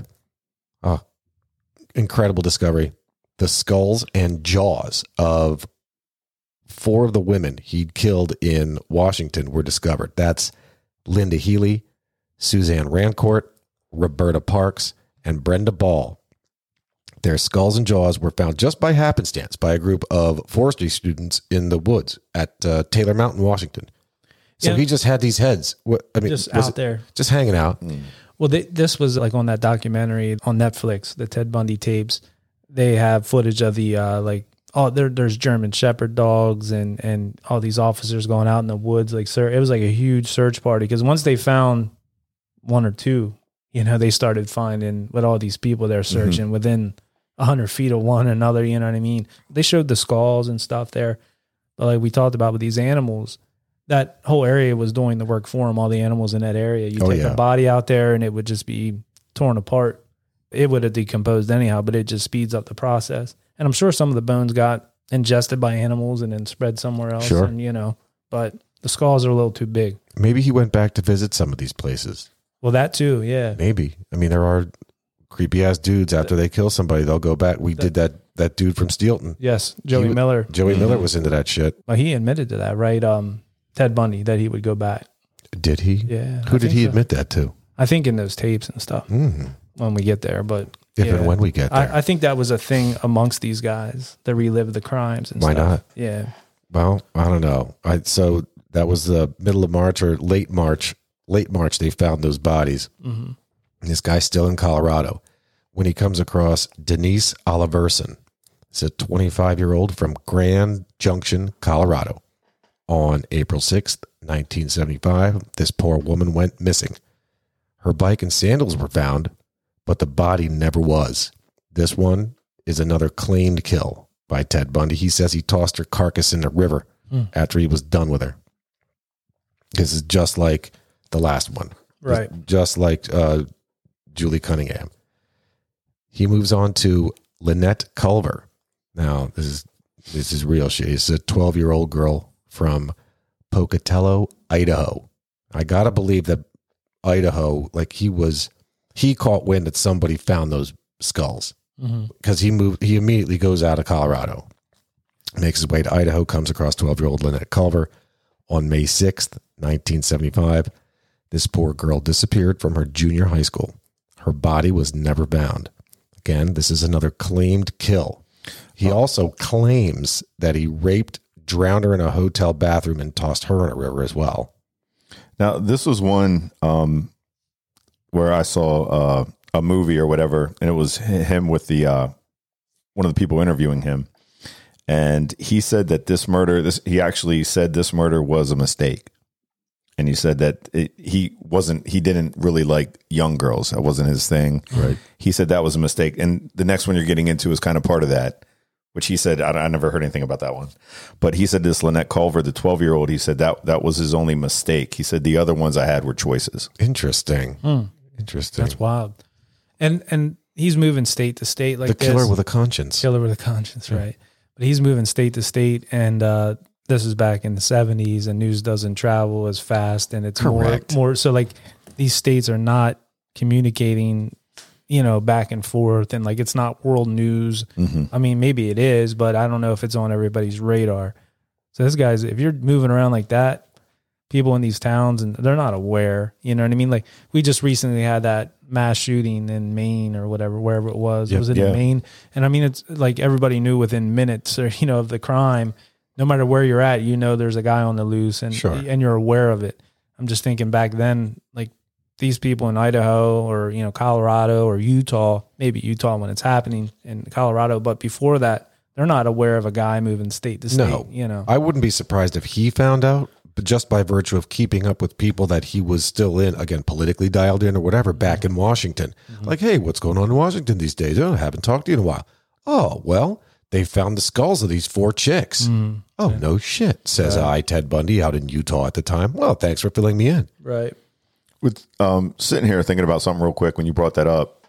Incredible discovery. The skulls and jaws of 4 of the women he'd killed in Washington were discovered. That's Linda Healy, Suzanne Rancourt, Roberta Parks, and Brenda Ball. Their skulls and jaws were found just by happenstance by a group of forestry students in the woods at Taylor Mountain, Washington. So Yeah. he just had these heads. Just out there. Just hanging out. Well, this was like on that documentary on Netflix, the Ted Bundy tapes. They have footage of the there's German Shepherd dogs and all these officers going out in the woods. Like, it was like a huge search party because once they found 1 or 2, they started finding with all these people they're searching within 100 feet of one another. You know what I mean? They showed the skulls and stuff there, but like we talked about with these animals. That whole area was doing the work for them, all the animals in that area. You take a body out there and it would just be torn apart. It would have decomposed anyhow, but it just speeds up the process. And I'm sure some of the bones got ingested by animals and then spread somewhere else. Sure. And, but the skulls are a little too big. Maybe he went back to visit some of these places. Well, that too, yeah. Maybe. I mean, there are creepy ass dudes after they kill somebody, they'll go back. We did that dude from Steelton. Yes, Joey Miller. Joey Miller was into that shit. Well, he admitted to that, right? Ted Bundy, that he would go back. Did he? Yeah. Who did he admit that to? I think in those tapes and stuff when we get there. But if and when we get there. I think that was a thing amongst these guys that relive the crimes and Why stuff. not? Yeah. Well, I don't know. So that was the middle of March or late March. Late March, they found those bodies. Mm-hmm. This guy's still in Colorado when he comes across Denise Oliverson. It's a 25-year-old from Grand Junction, Colorado. On April 6th, 1975, this poor woman went missing. Her bike and sandals were found, but the body never was. This one is another claimed kill by Ted Bundy. He says he tossed her carcass in the river after he was done with her. This is just like the last one. Right. Just like Julie Cunningham. He moves on to Lynette Culver. Now, this is real shit. It's a 12-year-old girl from Pocatello, Idaho. I got to believe that Idaho, like he caught wind that somebody found those skulls because he immediately goes out of Colorado, makes his way to Idaho, comes across 12-year-old Lynette Culver on May 6th, 1975. This poor girl disappeared from her junior high school. Her body was never found. Again, this is another claimed kill. He also claims that he raped, drowned her in a hotel bathroom, and tossed her in a river as well. Now, this was one where I saw a movie or whatever, and it was him with the one of the people interviewing him, and he said that he actually said this murder was a mistake, and he said that he didn't really like young girls. That wasn't his thing. Right. He said that was a mistake, and the next one you're getting into is kind of part of that. Which he said, I never heard anything about that one. But he said this Lynette Culver, the 12-year-old, he said that was his only mistake. He said the other ones I had were choices. Interesting. Interesting. That's wild. And he's moving state to state like the killer with a conscience. Killer with a conscience, right. But he's moving state to state, and this is back in the 70s, and news doesn't travel as fast, and it's more so like these states are not communicating back and forth, and like it's not world news. Mm-hmm. I mean, maybe it is, but I don't know if it's on everybody's radar. So this guy's, if you're moving around like that, people in these towns, and they're not aware, you know what I mean? Like we just recently had that mass shooting in Maine or whatever, wherever it was. Was it in Maine? And I mean, it's like everybody knew within minutes or, of the crime, no matter where you're at, there's a guy on the loose, and and you're aware of it. I'm just thinking back then, like, these people in Idaho or, Colorado or Utah, maybe Utah when it's happening in Colorado. But before that, they're not aware of a guy moving state to state, I wouldn't be surprised if he found out, but just by virtue of keeping up with people that he was still in, again, politically dialed in or whatever, back in Washington. Mm-hmm. Like, hey, what's going on in Washington these days? I haven't talked to you in a while. Oh, well, they found the skulls of these 4 chicks. Mm-hmm. Oh, no shit, says I, Ted Bundy, out in Utah at the time. Well, thanks for filling me in. Right. With sitting here thinking about something real quick when you brought that up,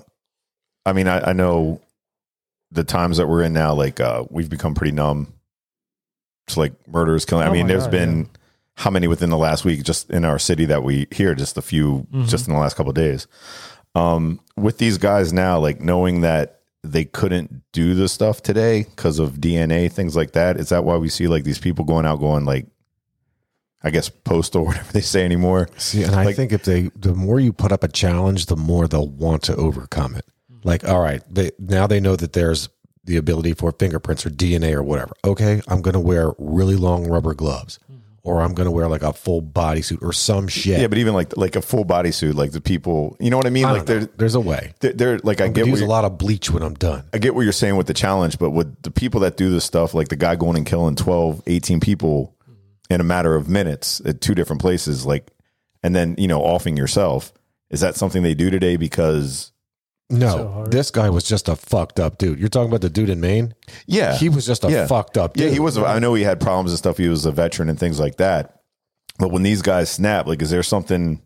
I mean, I know the times that we're in now, like we've become pretty numb to like murders, killing. I mean, there's been how many within the last week just in our city that we hear, just a few just in the last couple of days. With these guys now, like knowing that they couldn't do this stuff today because of DNA, things like that. Is that why we see like these people going like, I guess postal, whatever they say anymore. See, and I think the more you put up a challenge, the more they'll want to overcome it. Like, all right, now they know that there's the ability for fingerprints or DNA or whatever. Okay, I'm going to wear really long rubber gloves, or I'm going to wear like a full bodysuit or some shit. Yeah, but even like a full bodysuit, like the people, you know what I mean? Like there's a way. They're like, I get use a lot of bleach when I'm done. I get what you're saying with the challenge, but with the people that do this stuff, like the guy going and killing 12, 18 people in a matter of minutes at 2 different places, like, and then, offing yourself. Is that something they do today? Because no, this guy was just a fucked up dude. You're talking about the dude in Maine? Yeah. He was just a fucked up dude. Yeah, he was. I know he had problems and stuff. He was a veteran and things like that. But when these guys snap, like, is there something,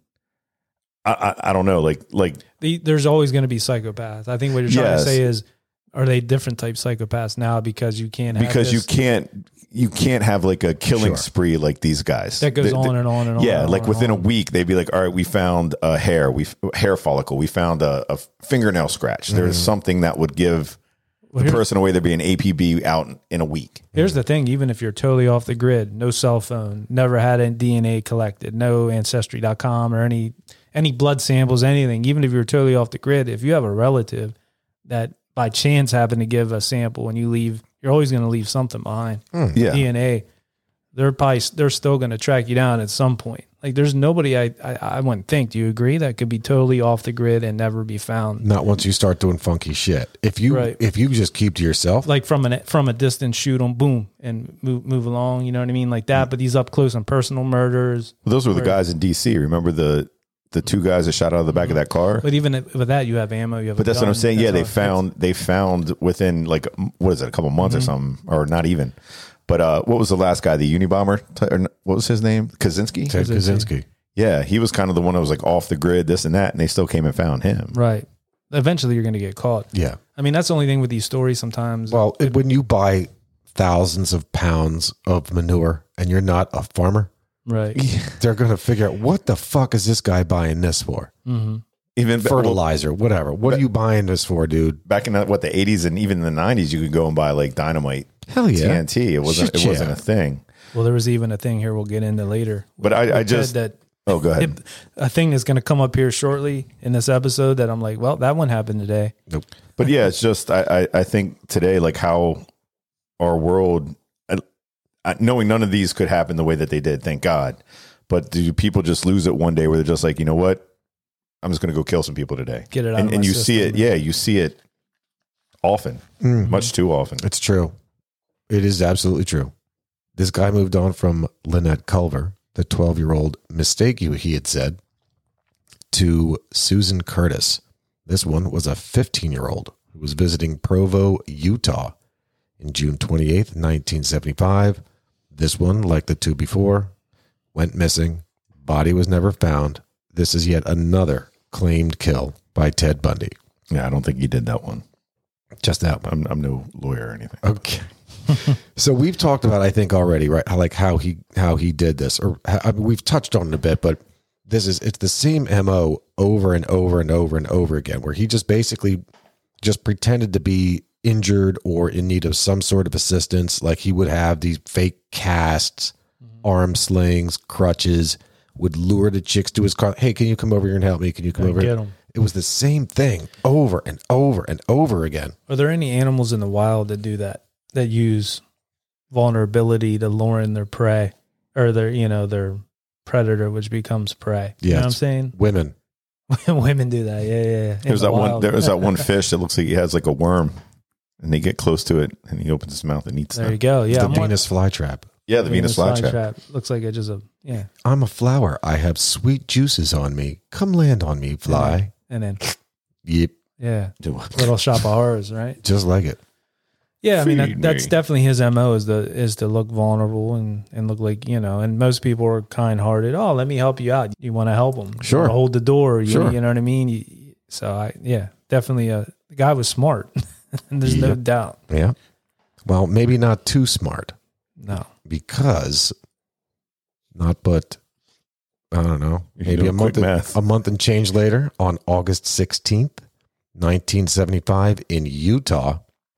I don't know, like there's always going to be psychopaths. I think what you're trying to say is, are they different type psychopaths now because you can't have you can't have like a killing spree like these guys. That goes on and on and on. Yeah, like within a week, they'd be like, all right, we found a hair follicle. We found a fingernail scratch. There's something that would give the person away. There'd be an APB out in a week. Here's the thing. Even if you're totally off the grid, no cell phone, never had any DNA collected, no Ancestry.com or any blood samples, anything, even if you're totally off the grid, if you have a relative that by chance happen to give a sample and you leave, you're always going to leave something behind. Yeah. DNA, they're still going to track you down at some point. Like there's nobody I wouldn't think. Do you agree that could be totally off the grid and never be found? Not once you start doing funky shit. If you just keep to yourself, like from a distance, shoot them, boom, and move along. You know what I mean, like that. But these up close and personal murders. Well, those were the guys in DC. Remember the two guys that shot out of the back of that car? But even with that, you have ammo. You have. But that's what I'm saying. Yeah, they all. found within like what is it, a couple months or something, or not even. But what was the last guy? The Unabomber? Or what was his name? Kaczynski? Ted Kaczynski. Yeah, he was kind of the one that was like off the grid, this and that, and they still came and found him. Right. Eventually, you're going to get caught. Yeah. I mean, that's the only thing with these stories sometimes. Well, when you buy thousands of pounds of manure and you're not a farmer, right, they're going to figure out, what the fuck is this guy buying this for? Mm-hmm. Even fertilizer, whatever. What are you buying this for, dude? Back in the 80s and even in the 90s, you could go and buy like dynamite. Hell yeah. TNT. It wasn't a thing. Well, there was even a thing here we'll get into later. But I just that. Oh, go ahead. A thing that's going to come up here shortly in this episode that I'm like, well, that one happened today. Nope. But yeah, it's just I think today, like how our world, knowing none of these could happen the way that they did, thank God. But do people just lose it one day where they're just like, you know what? I'm just going to go kill some people today. Get it out and of my you system. see it. Yeah, you see it often, much too often. It's true. It is absolutely true. This guy moved on from Lynette Culver, the 12-year-old mistake he had said, to Susan Curtis. This one was a 15-year-old who was visiting Provo, Utah in June 28th, 1975. This one, like the two before, went missing. Body was never found. This is yet another claimed kill by Ted Bundy. Yeah, I don't think he did that one. Just that one. I'm no lawyer or anything. Okay. So we've talked about, I think already, right? How he did this, or we've touched on it a bit, but it's the same MO over and over and over and over again, where he just basically just pretended to be injured or in need of some sort of assistance. Like he would have these fake casts, arm slings, crutches, would lure the chicks to his car. Hey, can you come over here and help me? Can you come over here? It was the same thing over and over and over again. Are there any animals in the wild that do that use vulnerability to lure in their prey or their predator, which becomes prey? You know what I'm saying? Women. Women do that. Yeah. There was that one fish that looks like he has like a worm, and they get close to it and he opens his mouth and eats them. There you go. Yeah. The Venus flytrap. Yeah, the Venus flytrap. Looks like it's just yeah. I'm a flower. I have sweet juices on me. Come land on me, fly. And then yep. Yeah. Little shop of horrors, right? Just like it. Yeah, I mean that's definitely his MO is to look vulnerable and look like, and most people are kind-hearted. Oh, let me help you out. You want to help them. Sure. Hold the door. Sure. You know what I mean? Definitely the guy was smart. There's no doubt. Yeah. Well, maybe not too smart. No. Because I don't know, maybe a month and change later, on August 16th, 1975 in Utah,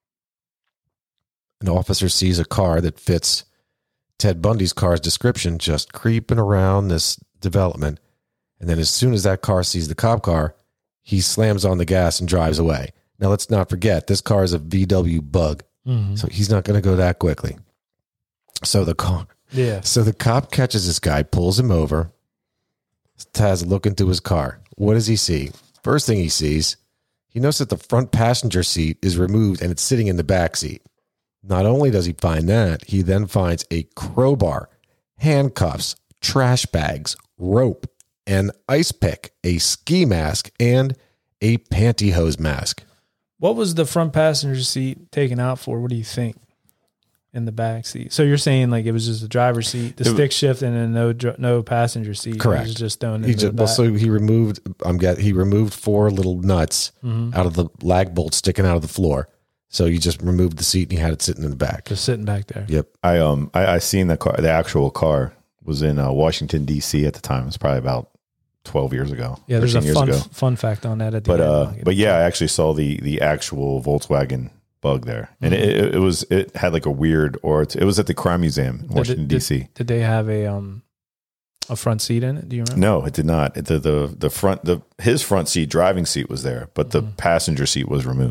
an officer sees a car that fits Ted Bundy's car's description just creeping around this development. And then as soon as that car sees the cop car, he slams on the gas and drives away. Now, let's not forget, this car is a VW Bug, so he's not going to go that quickly. So the cop catches this guy, pulls him over, has a look into his car. What does he see? First thing he sees, he notices that the front passenger seat is removed and it's sitting in the back seat. Not only does he find that, he then finds a crowbar, handcuffs, trash bags, rope, an ice pick, a ski mask, and a pantyhose mask. What was the front passenger seat taken out for? What do you think? In the back seat. So you're saying like it was just the driver's seat, the stick shift, and then no passenger seat. Correct. It was just thrown into the back. So he removed 4 little nuts out of the lag bolt sticking out of the floor. So you just removed the seat and he had it sitting in the back. Just sitting back there. Yep. I seen the car. The actual car was in Washington D.C. at the time. It was probably about 12 years ago. Yeah, there's a fun fact on that at the end. But yeah, I actually saw the actual Volkswagen Bug there, and it had like a weird, it was at the Crime Museum in Washington D.C. Did they have a front seat in it? Do you remember? No, it did not. His front seat, driving seat was there, but the passenger seat was removed.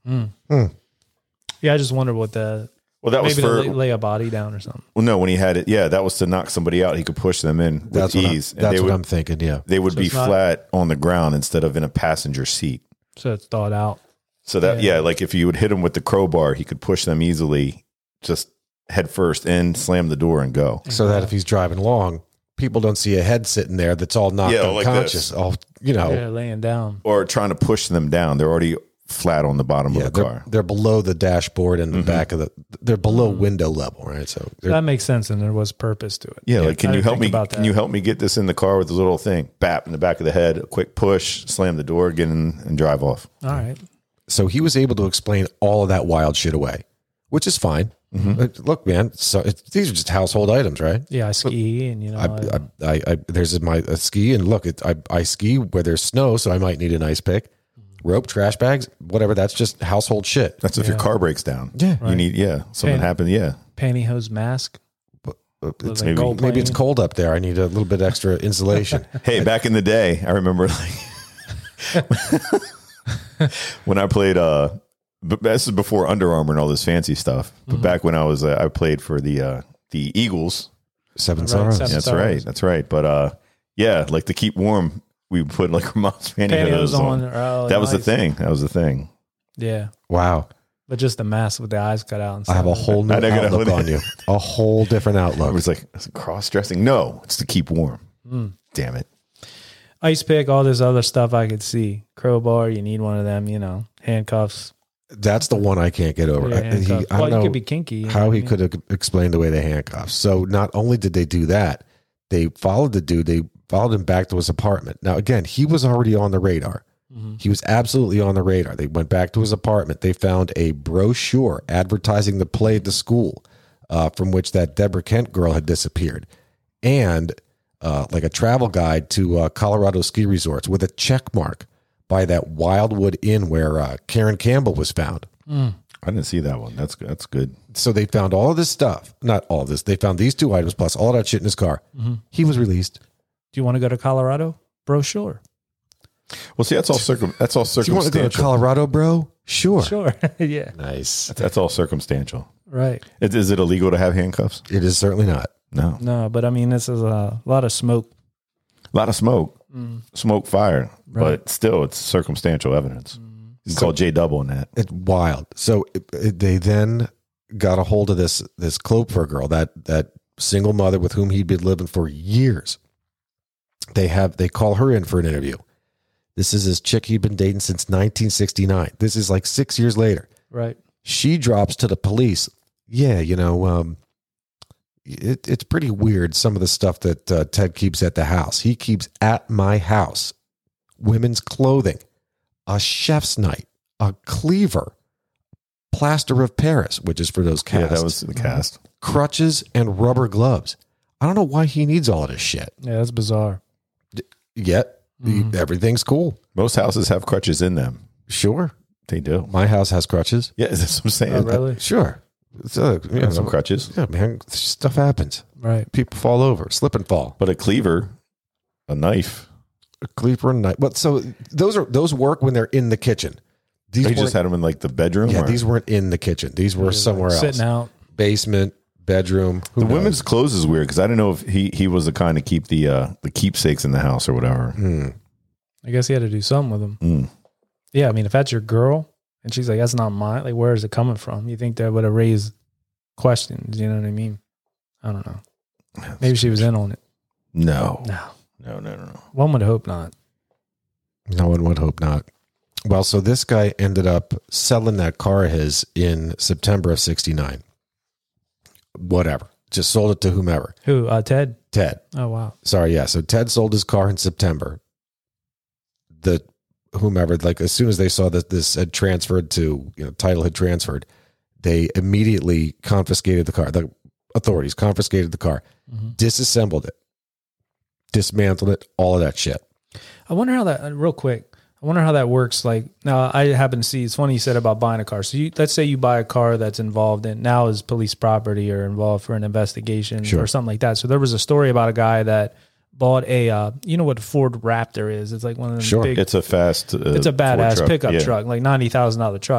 Yeah, I just wonder what the Well, that was maybe for to lay a body down or something. well, no, when he had it, yeah, that was to knock somebody out. He could push them in with That's ease. what I'm thinking. Yeah. They would So be it's not- flat on the ground instead of in a passenger seat. So it's thought out. So that Yeah. like if you would hit him with the crowbar, he could push them easily, just head first in, slam the door, and go. So that if he's driving along, people don't see a head sitting there that's all knocked Yeah, like unconscious. this. All you know. Yeah, laying down. Or trying to push them down. They're already flat on the bottom of the car. They're below the dashboard and the back of they're below window level, right? So That makes sense, and there was purpose to it. Yeah, like I can you didn't help think me? about Can that. you help me get this in the car with this little thing? Bap in the back of the head, a quick push, slam the door, get in and drive off. All right. so he was able to explain all of that wild shit away, which is fine. Look, man, so these are just household items, right? Yeah, I ski, and you know, I there's my ski, and look, I ski where there's snow, so I might need an ice pick, rope, trash bags, whatever. That's just household shit. That's if your car breaks down. Yeah. you need something Pan- happened. Yeah, pantyhose mask. It's, Like gold maybe it's plating. cold up there. I need a little bit extra insulation. hey, back in the day, I remember when I played. But this is before Under Armour and all this fancy stuff. But back when I played for the Eagles. Seven Right, Sorrows. Seven That's Sorrows. right. That's right. But yeah, like to keep warm, we would put like our mom's pantyhose on. That was the thing. That was the thing. Yeah, Wow. but just the mask with the eyes cut out. And I stuff. have a whole new I don't outlook know. on you. A whole different I outlook. was like, is it cross dressing? No, it's to keep warm. Damn it. ice pick, all this other stuff I could see. Crowbar, you need one of them. You know, handcuffs. That's the one I can't get over. Yeah, I handcuffs. don't Well, know it could be kinky. you know how what I he mean? could have explained away the handcuffs. So not only did they do that, they followed the dude. They followed him back to his apartment. Now, again, he was already on the radar. He was absolutely on the radar. They went back to his apartment. They found a brochure advertising the play at the school from which that Deborah Kent girl had disappeared, and like a travel guide to Colorado ski resorts with a check mark by that Wildwood Inn where Karen Campbell was found. I didn't see that one. That's good. That's good. So they found all of this stuff. Not all of this. They found these two items plus all that shit in his car. He was released. Do you want to go to Colorado? Brochure. Well, see, that's all Do you want to go to circumstantial. Colorado, bro? Sure. Sure. Yeah. Nice. That's all circumstantial. Right. Is it illegal to have handcuffs? It is certainly not. No. No, but I mean, this is a lot of smoke. A lot of smoke, smoke, fire, Right. but still, it's circumstantial evidence. You can call J Double on that. It's wild. So they then got a hold of this Klopfer girl, that single mother with whom he'd been living for years. They call her in for an interview. This is his chick he'd been dating since 1969. This is like 6 years later. Right. She drops to the police. Yeah, it's pretty weird, some of the stuff that Ted keeps at the house. He keeps at my house women's clothing, a chef's knife, a cleaver, plaster of Paris, which is for those casts, Yeah, that was the cast. crutches, and rubber gloves. I don't know why he needs all of this shit. Yeah, that's bizarre. Yet everything's cool. Most houses have crutches in them. Sure, They do. my house has crutches. Yeah, that's what I'm saying. Oh, really? Sure, Some crutches, Yeah, man, stuff happens. Right. People fall over, slip and fall. but a cleaver, a knife. A cleaver and knife. But so those work when they're in the kitchen. These You just weren't- had them in like the bedroom. yeah, or- these weren't in the kitchen. These were somewhere else. Sitting out. Basement, bedroom. Who The knows? women's clothes is weird because I don't know if he was the kind to keep the keepsakes in the house or whatever. I guess he had to do something with them. Mm. Yeah, I mean, if that's your girl and she's like, that's not mine, like, where is it coming from? You think that would have raised questions, you know what I mean? I don't know. Maybe she was in on it. No, No. no. One would hope not. No one would hope not. Well, so this guy ended up selling that car of his in September of 69. Whatever. Just sold it to whomever. Who? Ted? Ted. Oh, wow. Sorry, yeah. So Ted sold his car in September. The whomever, like as soon as they saw that this had transferred to, title had transferred, they immediately confiscated the car. The authorities confiscated the car, disassembled it, dismantled it, all of that shit. I wonder how that, real quick, I wonder how that works. Like, now I happen to see, it's funny you said about buying a car. So let's say you buy a car that's involved in, now is police property or involved for an investigation Sure. or something like that. So there was a story about a guy that bought a, you know what a Ford Raptor is? It's like one of them Sure. big, It's a fast. it's a badass Ford truck. pickup Yeah. truck, like $90,000 truck.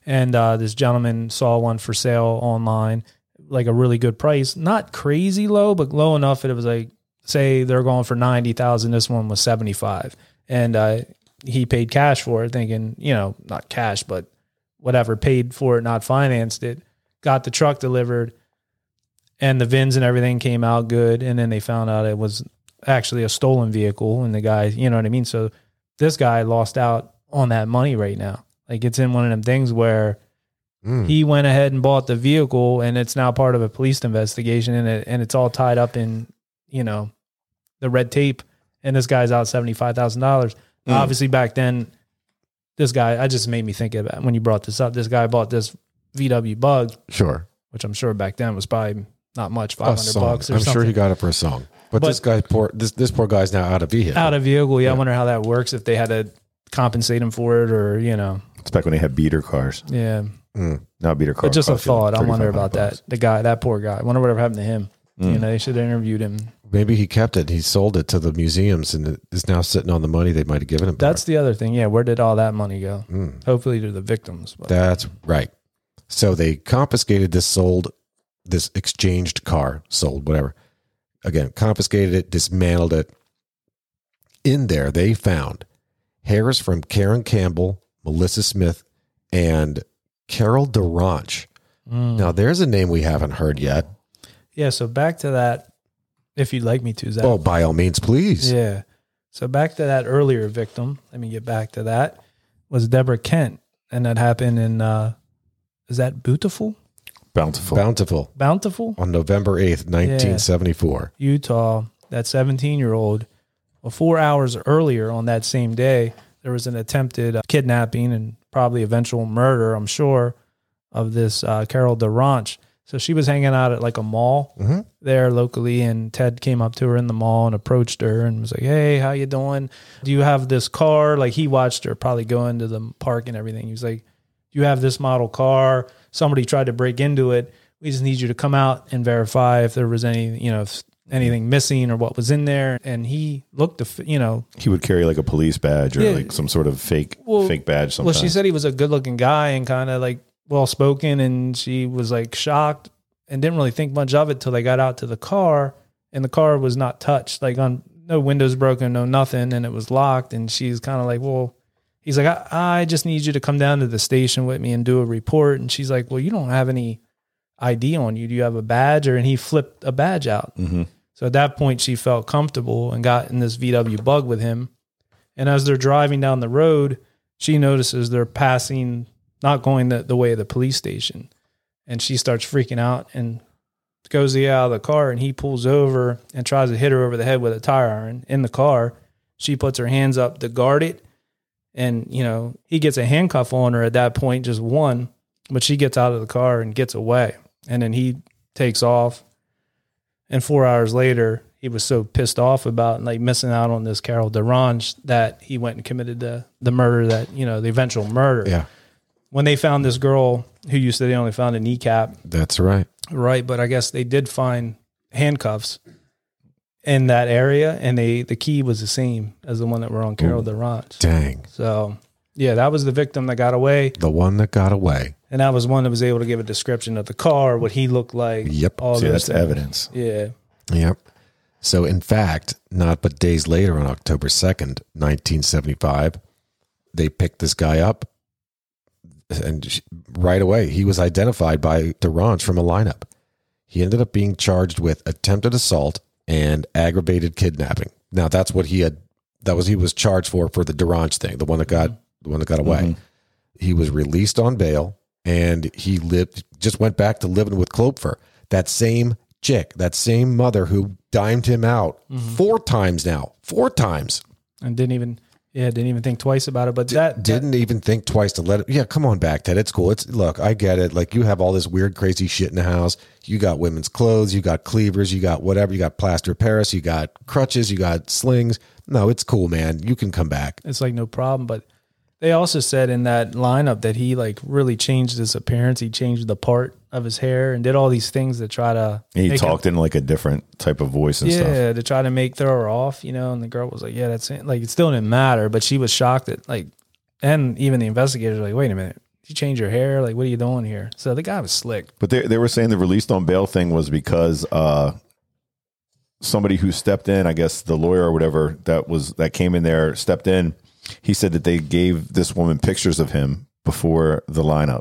And this gentleman saw one for sale online, like a really good price, not crazy low, but low enough that it was like, say they're going for 90,000. This one was 75, and he paid cash for it, thinking, not cash, but whatever, paid for it, not financed it. Got the truck delivered, and the VINs and everything came out good. And then they found out it was actually a stolen vehicle, and the guy, you know what I mean? So this guy lost out on that money right now. Like, it's in one of them things where he went ahead and bought the vehicle, and it's now part of a police investigation, and it's all tied up in, the red tape, and this guy's out $75,000. Obviously back then, this guy, I just made me think about it when you brought this up. This guy bought this VW Bug. Sure. Which I'm sure back then was probably not much, $500 or something. I'm sure he got it for a song. But this guy, this poor guy's now out of vehicle. Out of vehicle, yeah. I wonder how that works, if they had to compensate him for it, or, It's back when they had beater cars. Yeah. Now beater cars. But just a thought. I wonder about that. The guy, that poor guy. I wonder whatever happened to him. They should have interviewed him. Maybe he kept it. He sold it to the museums, and it is now sitting on the money they might have given him. That's the other thing. Yeah. Where did all that money go? Hopefully to the victims. But. That's right. So they confiscated this exchanged car, sold, whatever. Again, confiscated it, dismantled it. In there, they found hairs from Karen Campbell, Melissa Smith, and Carol DeRanch. Now, there's a name we haven't heard yet. Yeah, so back to that, if you'd like me to, Zach. Oh, by all means, please. Yeah. So back to that earlier victim, let me get back to that, was Deborah Kent. And that happened in, is that Bountiful? Bountiful. On November 8th, 1974. Yeah. Utah, that 17-year-old. Well, 4 hours earlier on that same day, there was an attempted kidnapping and probably eventual murder, I'm sure, of this Carol DeRanch. So she was hanging out at like a mall there locally, and Ted came up to her in the mall and approached her and was like, "Hey, how you doing? Do you have this car?" Like, he watched her probably go into the park and everything. He was like, "Do you have this model car? Somebody tried to break into it. We just need you to come out and verify if there was any, if anything missing or what was in there." And he looked, he would carry like a police badge or like some sort of fake badge sometimes. Well, she said he was a good looking guy and kind of like well-spoken, and she was like shocked and didn't really think much of it till they got out to the car, and the car was not touched, like no windows broken, no nothing, and it was locked. And she's kind of like, well, he's like, I just need you to come down to the station with me and do a report. And she's like, well, you don't have any ID on you. Do you have a badge? And he flipped a badge out. So at that point, she felt comfortable and got in this VW Bug with him. And as they're driving down the road, she notices they're passing, not going the way of the police station. And she starts freaking out and goes out of the car, and he pulls over and tries to hit her over the head with a tire iron in the car. She puts her hands up to guard it. And, he gets a handcuff on her at that point, just one, but she gets out of the car and gets away. And then he takes off. And 4 hours later, he was so pissed off about like missing out on this Carol DeRanch that he went and committed the murder, that, the eventual murder. Yeah. When they found this girl who you said they only found a kneecap. That's right. Right. But I guess they did find handcuffs in that area, and the key was the same as the one that were on Carol DeRanch. Dang. So, yeah, that was the victim that got away. The one that got away. And that was one that was able to give a description of the car, what he looked like. Yep. That's evidence. Yeah. Yep. So, in fact, not but days later, on October 2nd, 1975, they picked this guy up, and right away, he was identified by DeRanch from a lineup. He ended up being charged with attempted assault and aggravated kidnapping. Now, that's what he was charged for the DeRanch thing, the one that got away. He was released on bail, and he just went back to living with Klopfer. That same chick, that same mother who dimed him out 4 times now. 4 times. And didn't even think twice about it. But didn't even think twice to let it. Yeah, come on back, Ted. It's cool. Look, I get it. Like, you have all this weird, crazy shit in the house. You got women's clothes. You got cleavers. You got whatever. You got plaster of Paris. You got crutches. You got slings. No, it's cool, man. You can come back. It's like no problem. But they also said in that lineup that he like really changed his appearance. He changed the part of his hair and did all these things to try to. He talked in like a different type of voice and stuff. Yeah, to try to throw her off, And the girl was like, "Yeah, that's it." Like, it still didn't matter, but she was shocked at and even the investigators were like, "Wait a minute, Did you change your hair? Like, what are you doing here? So the guy was slick. But they were saying the released on bail thing was because somebody who stepped in, I guess the lawyer or whatever that came in there, stepped in. He said that they gave this woman pictures of him before the lineup.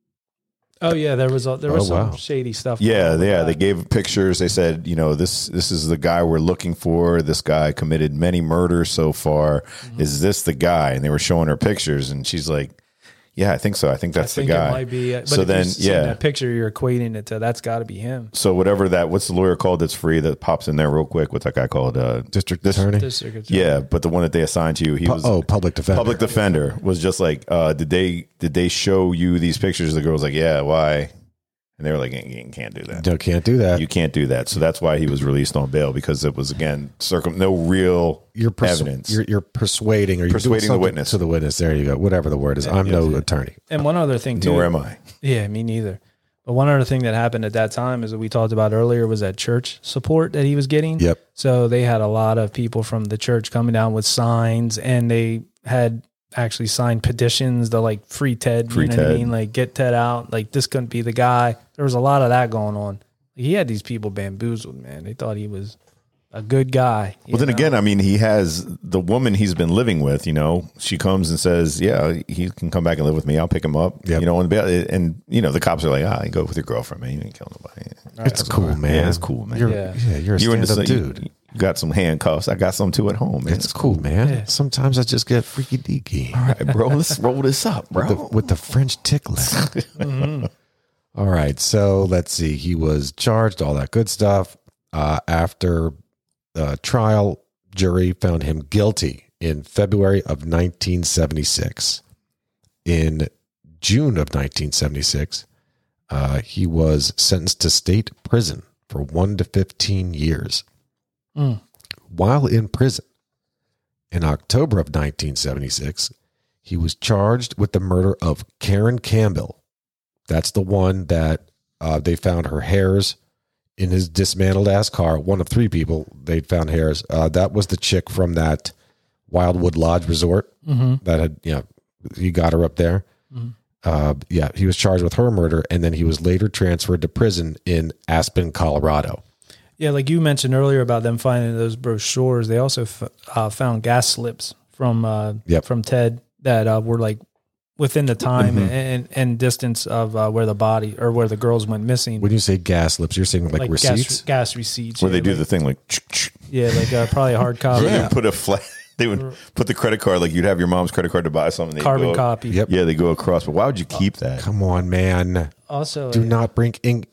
Oh yeah, there was some shady stuff. Yeah. They gave pictures. They said, this is the guy we're looking for. This guy committed many murders so far. Mm-hmm. Is this the guy? And they were showing her pictures, and she's like, "Yeah, I think so. I think that's the guy." It might be. But so then, that picture, you're equating it to that's got to be him. So whatever what's the lawyer called that's free that pops in there real quick? What's that guy called? District attorney. District attorney. Yeah, but the one that they assigned to you, he was public defender. Public defender was just like, did they show you these pictures? The girl was like, yeah, why? And they were like, you can't do that. No, can't do that. You can't do that. So that's why he was released on bail, because it was, again, no real evidence. You're persuading the witness. To the witness. There you go. Whatever the word is. I'm no attorney. And one other thing, too. Nor am I. Yeah, me neither. But one other thing that happened at that time is that we talked about earlier was that church support that he was getting. Yep. So they had a lot of people from the church coming down with signs, and they had actually signed petitions to like free Ted. What I mean? Like, get Ted out. Like, this couldn't be the guy. There was a lot of that going on. He had these people bamboozled, man. They thought he was a good guy. Well, then again, I mean, he has the woman he's been living with, she comes and says, yeah, he can come back and live with me. I'll pick him up, and the cops are like, you go with your girlfriend, man. You didn't kill nobody. It's cool, man. Yeah, it's cool, man. You're a stand-up dude. You got some handcuffs. I got some too at home, man. It's cool, man. Yeah. Sometimes I just get freaky deaky. All right, bro. Let's roll this up, bro. With the French tickler. Mm-hmm. All right. So let's see. He was charged, all that good stuff. After trial, jury found him guilty in February of 1976. In June of 1976, he was sentenced to state prison for 1 to 15 years. While in prison, in October of 1976, he was charged with the murder of Karen Campbell. That's the one that they found her hairs in his dismantled ass car. One of 3 people they found hairs. That was the chick from that Wildwood Lodge resort that had, he got her up there. Mm-hmm. He was charged with her murder, and then he was later transferred to prison in Aspen, Colorado. Yeah, like you mentioned earlier about them finding those brochures, they also found gas slips from Ted that were like within the time and distance of where the body or where the girls went missing. When you say gas slips, you're saying like receipts? Gas receipts. Where they do the thing like... Yeah, like probably a hard copy. They would put a flat... They would put the credit card, like you'd have your mom's credit card to buy something. Carbon copy. Yep. Yeah, they go across. But why would you keep that? Come on, man. Also, do not bring ink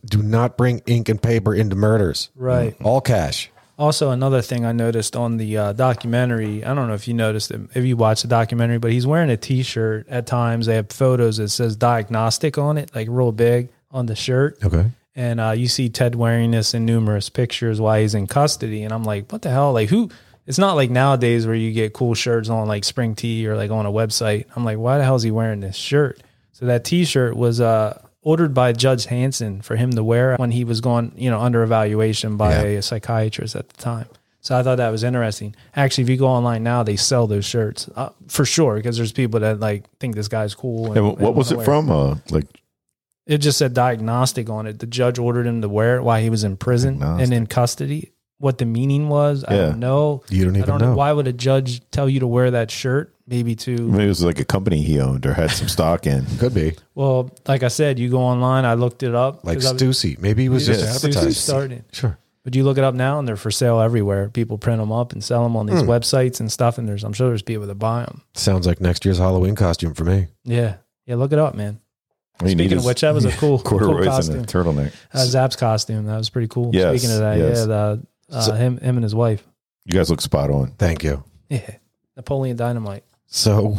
and paper into murders. Right. All cash. Also, another thing I noticed on the documentary, I don't know if you noticed it, if you watched the documentary, but he's wearing a T-shirt at times. They have photos that says diagnostic on it, like real big on the shirt. Okay. And you see Ted wearing this in numerous pictures while he's in custody. And I'm like, what the hell? Like, who? It's not like nowadays where you get cool shirts on like Spring Tea or like on a website. I'm like, why the hell is he wearing this shirt? So that T-shirt was ordered by Judge Hanson for him to wear when he was going, under evaluation by a psychiatrist at the time. So I thought that was interesting. Actually, if you go online now, they sell those shirts for sure, because there's people that like think this guy's cool. And what was it from? It just said diagnostic on it. The judge ordered him to wear it while he was in prison and in custody. What the meaning was, I don't know. You don't even know. Why would a judge tell you to wear that shirt? Maybe it was like a company he owned or had some stock in. Could be. Well, like I said, you go online. I looked it up. Like Stussy. Maybe he was just advertising. Started. Sure. But you look it up now, and they're for sale everywhere. People print them up and sell them on these websites and stuff. And I'm sure there's people that buy them. Sounds like next year's Halloween costume for me. Yeah. Look it up, man. Speaking of which, that was a cool costume. And a turtleneck. Zap's costume. That was pretty cool. Yes, Speaking of that, him and his wife. You guys look spot on. Thank you. Yeah. Napoleon Dynamite. So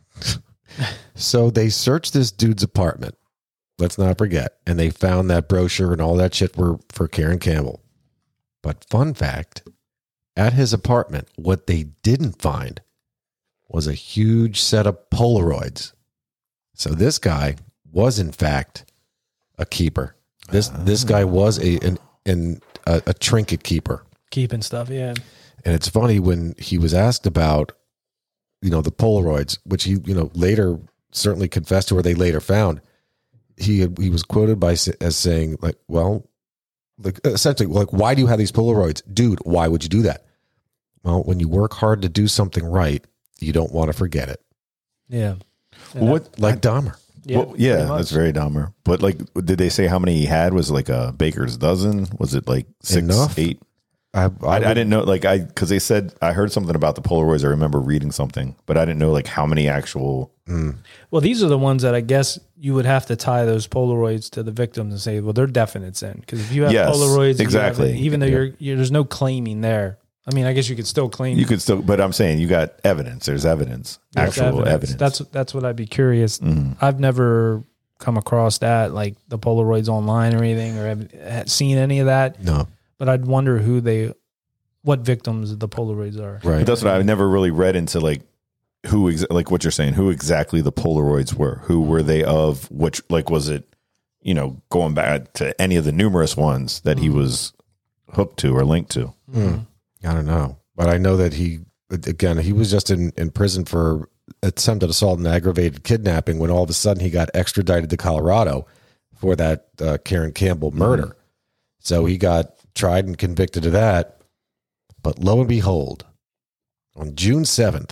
they searched this dude's apartment. Let's not forget. And they found that brochure and all that shit were for Karen Campbell. But fun fact, at his apartment, what they didn't find was a huge set of Polaroids. So this guy was in fact a keeper. This guy was a trinket keeper. Keeping stuff, yeah. And it's funny when he was asked about, the Polaroids, which he, later certainly confessed to, or they later found, he was quoted as saying, like, well, like essentially, like, why do you have these Polaroids? Dude, why would you do that? Well, when you work hard to do something right, you don't want to forget it. Yeah. Like Dahmer. Yeah, that's very Dahmer. But like, did they say how many he had? Was it like a baker's dozen? Was it like 6, Enough? 8? I didn't know, like, because they said, I heard something about the Polaroids. I remember reading something, but I didn't know like how many actual. Well, these are the ones that I guess you would have to tie those Polaroids to the victims and say, well, they're definite sin. Because if you have Polaroids, exactly, even though there's no claiming there. I mean, I guess you could still claim. You could still, but I'm saying you got evidence. There's evidence, actual evidence. That's what I'd be curious. I've never come across that, like the Polaroids online or anything, or have seen any of that. No. But I'd wonder what victims the Polaroids are. Right. But that's what I never really read into, like like what you're saying, who exactly the Polaroids were. Who were they of? Which, like, was it, going back to any of the numerous ones that he was hooked to or linked to? I don't know. But I know that he was just in prison for attempted assault and aggravated kidnapping when all of a sudden he got extradited to Colorado for that Karen Campbell murder. So he got tried and convicted of that. But lo and behold, on June 7th,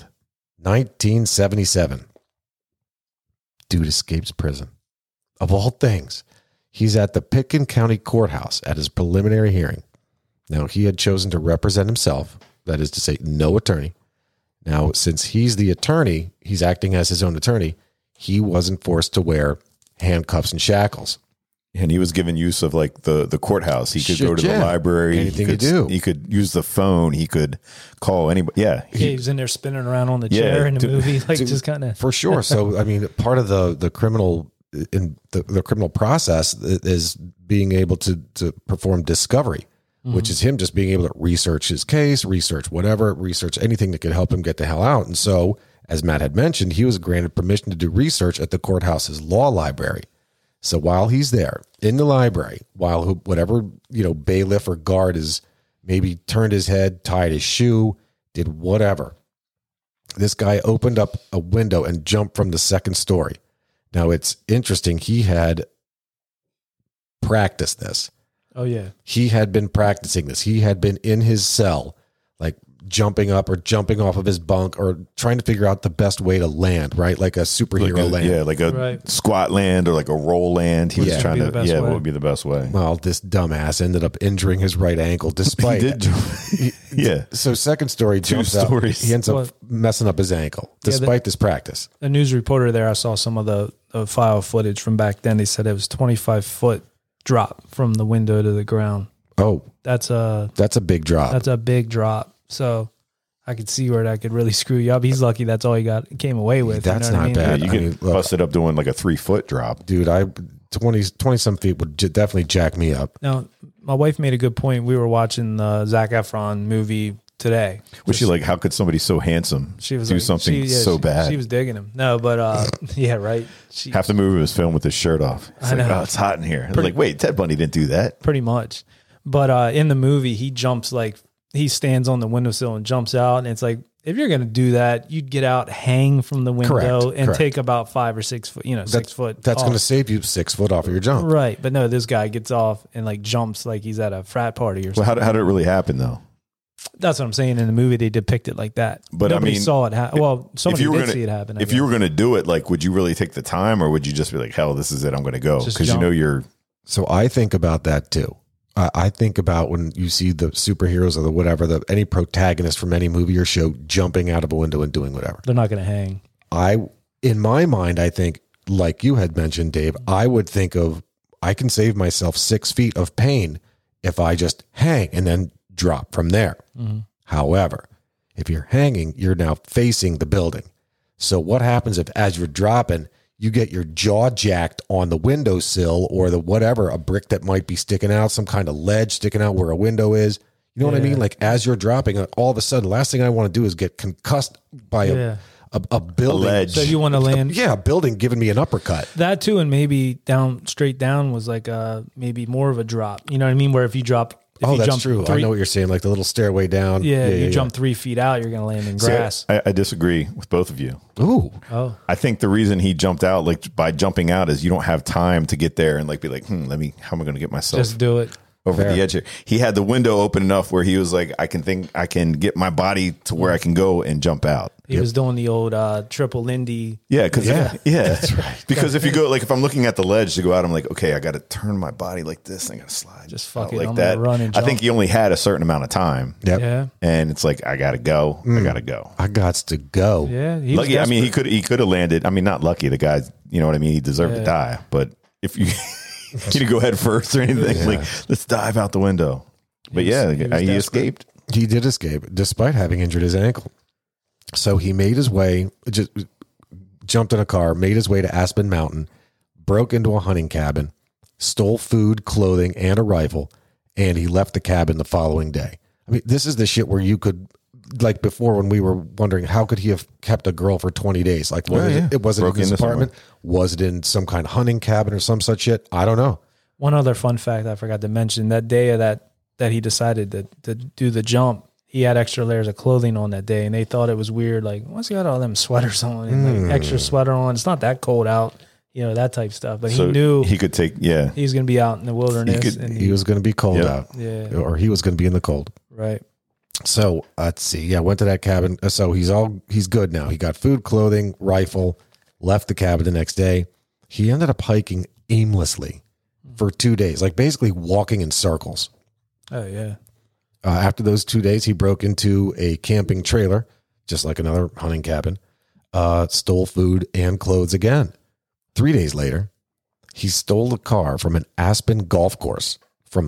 1977, dude escapes prison. Of all things, he's at the Pitkin County Courthouse at his preliminary hearing. Now, he had chosen to represent himself, that is to say, no attorney. Now, since he's the attorney, he's acting as his own attorney, he wasn't forced to wear handcuffs and shackles. And he was given use of like the courthouse. He could go to the library. Anything he could do. He could use the phone. He could call anybody. Yeah. He was in there spinning around on the chair in the movie, like just kind of. For sure. So, I mean, part of the criminal in the criminal process is being able to perform discovery, which is him just being able to research his case, research anything that could help him get the hell out. And so, as Matt had mentioned, he was granted permission to do research at the courthouse's law library. So while he's there in the library, whatever, bailiff or guard is maybe turned his head, tied his shoe, did whatever, this guy opened up a window and jumped from the second story. Now it's interesting. He had practiced this. Oh yeah. He had been practicing this. He had been in his cell, like jumping up or jumping off of his bunk or trying to figure out the best way to land, right? Like a superhero land. Yeah, like a squat land or like a roll land. He was trying to, what would be the best way? Well, this dumbass ended up injuring his right ankle despite So second story jumps out. He ends up messing up his ankle despite this practice. A news reporter there, I saw some of the file footage from back then. They said it was 25-foot drop from the window to the ground. Oh, that's a big drop. That's a big drop. So I could see where that could really screw you up. He's lucky that's all he came away with. That's not bad. Yeah, you could bust it up doing like a 3-foot drop. Dude, 20 some feet would definitely jack me up. Now, my wife made a good point. We were watching the Zac Efron movie today. Was she like, how could somebody so handsome do something so bad? She was digging him. No, but yeah, right. Half the movie was filmed with his shirt off. It's like, oh, it's hot in here. Like, wait, Ted Bundy didn't do that. Pretty much. But in the movie, he jumps he stands on the windowsill and jumps out. And it's like, if you're going to do that, you'd get out, hang from the window and take about 5 or 6 foot, 6 foot. That's going to save you 6 foot off of your jump. Right. But no, this guy gets off and like jumps like he's at a frat party or something. Well, how did it really happen though? That's what I'm saying. In the movie, they depict it like that. But nobody saw it happen. Well, somebody did see it happen. If you were going to do it, like, would you really take the time or would you just be like, hell, this is it. I'm going to go. Because you're. So I think about that too. I think about when you see the superheroes or any protagonist from any movie or show jumping out of a window and doing whatever. They're not going to hang. In my mind, I think, like you had mentioned, Dave, I would think of, I can save myself 6 feet of pain if I just hang and then drop from there. Mm-hmm. However, if you're hanging, you're now facing the building. So what happens if, as you're dropping, you get your jaw jacked on the windowsill or a brick that might be sticking out, some kind of ledge sticking out where a window is. You know what I mean? Like as you're dropping, all of a sudden, last thing I want to do is get concussed by a building. A ledge. So you want to land? A building giving me an uppercut. That too, and maybe straight down was like maybe more of a drop. You know what I mean? Where if you drop If Oh, you that's jump true. I know what you're saying. Like the little stairway down. Yeah, you jump 3 feet out, you're going to land in grass. See, I disagree with both of you. Ooh. Oh, I think the reason he jumped out, like by jumping out, is you don't have time to get there and like be like, how am I going to get myself just do it. over the edge here? He had the window open enough where he was like, I can get my body to where I can go and jump out. He was doing the old triple Lindy. Yeah, because that's right. Because if you go, like, if I'm looking at the ledge to go out, I'm like, okay, I got to turn my body like this. I got to slide, Just fuck out it, like I'm that. gonna run and I think jump. he only had a certain amount of time. Yep. Yeah, And it's like, I got to go. I got to go. I got to go. yeah. He was Lucky. I mean, desperate. he could have landed. I mean, not lucky. The guy, you know what I mean? He deserved to die. But if you didn't go head first or anything, like, let's dive out the window. But He was escaped. He did escape despite having injured his ankle. So he made his way, just jumped in a car, made his way to Aspen Mountain, broke into a hunting cabin, stole food, clothing, and a rifle, and he left the cabin the following day. I mean, this is the shit where you could, like before when we were wondering, how could he have kept a girl for 20 days? Like, it wasn't Broke in his into apartment? Was it in some kind of hunting cabin or some such shit? I don't know. One other fun fact I forgot to mention: that day of that he decided to do the jump, he had extra layers of clothing on that day, and they thought it was weird. Like, what's he got all them sweaters on and like extra sweater on? It's not that cold out, that type stuff. But So he knew he could take, he was going to be out in the wilderness. He was going to be cold Yeah. out. Yeah. Or he was going to be in the cold. Right. So let's see. Yeah, went to that cabin. So he's good now. He got food, clothing, rifle, left the cabin the next day. He ended up hiking aimlessly for 2 days, like basically walking in circles. Oh yeah. After those 2 days, he broke into a camping trailer, just like another hunting cabin, stole food and clothes again. 3 days later, he stole a car from the Aspen golf course,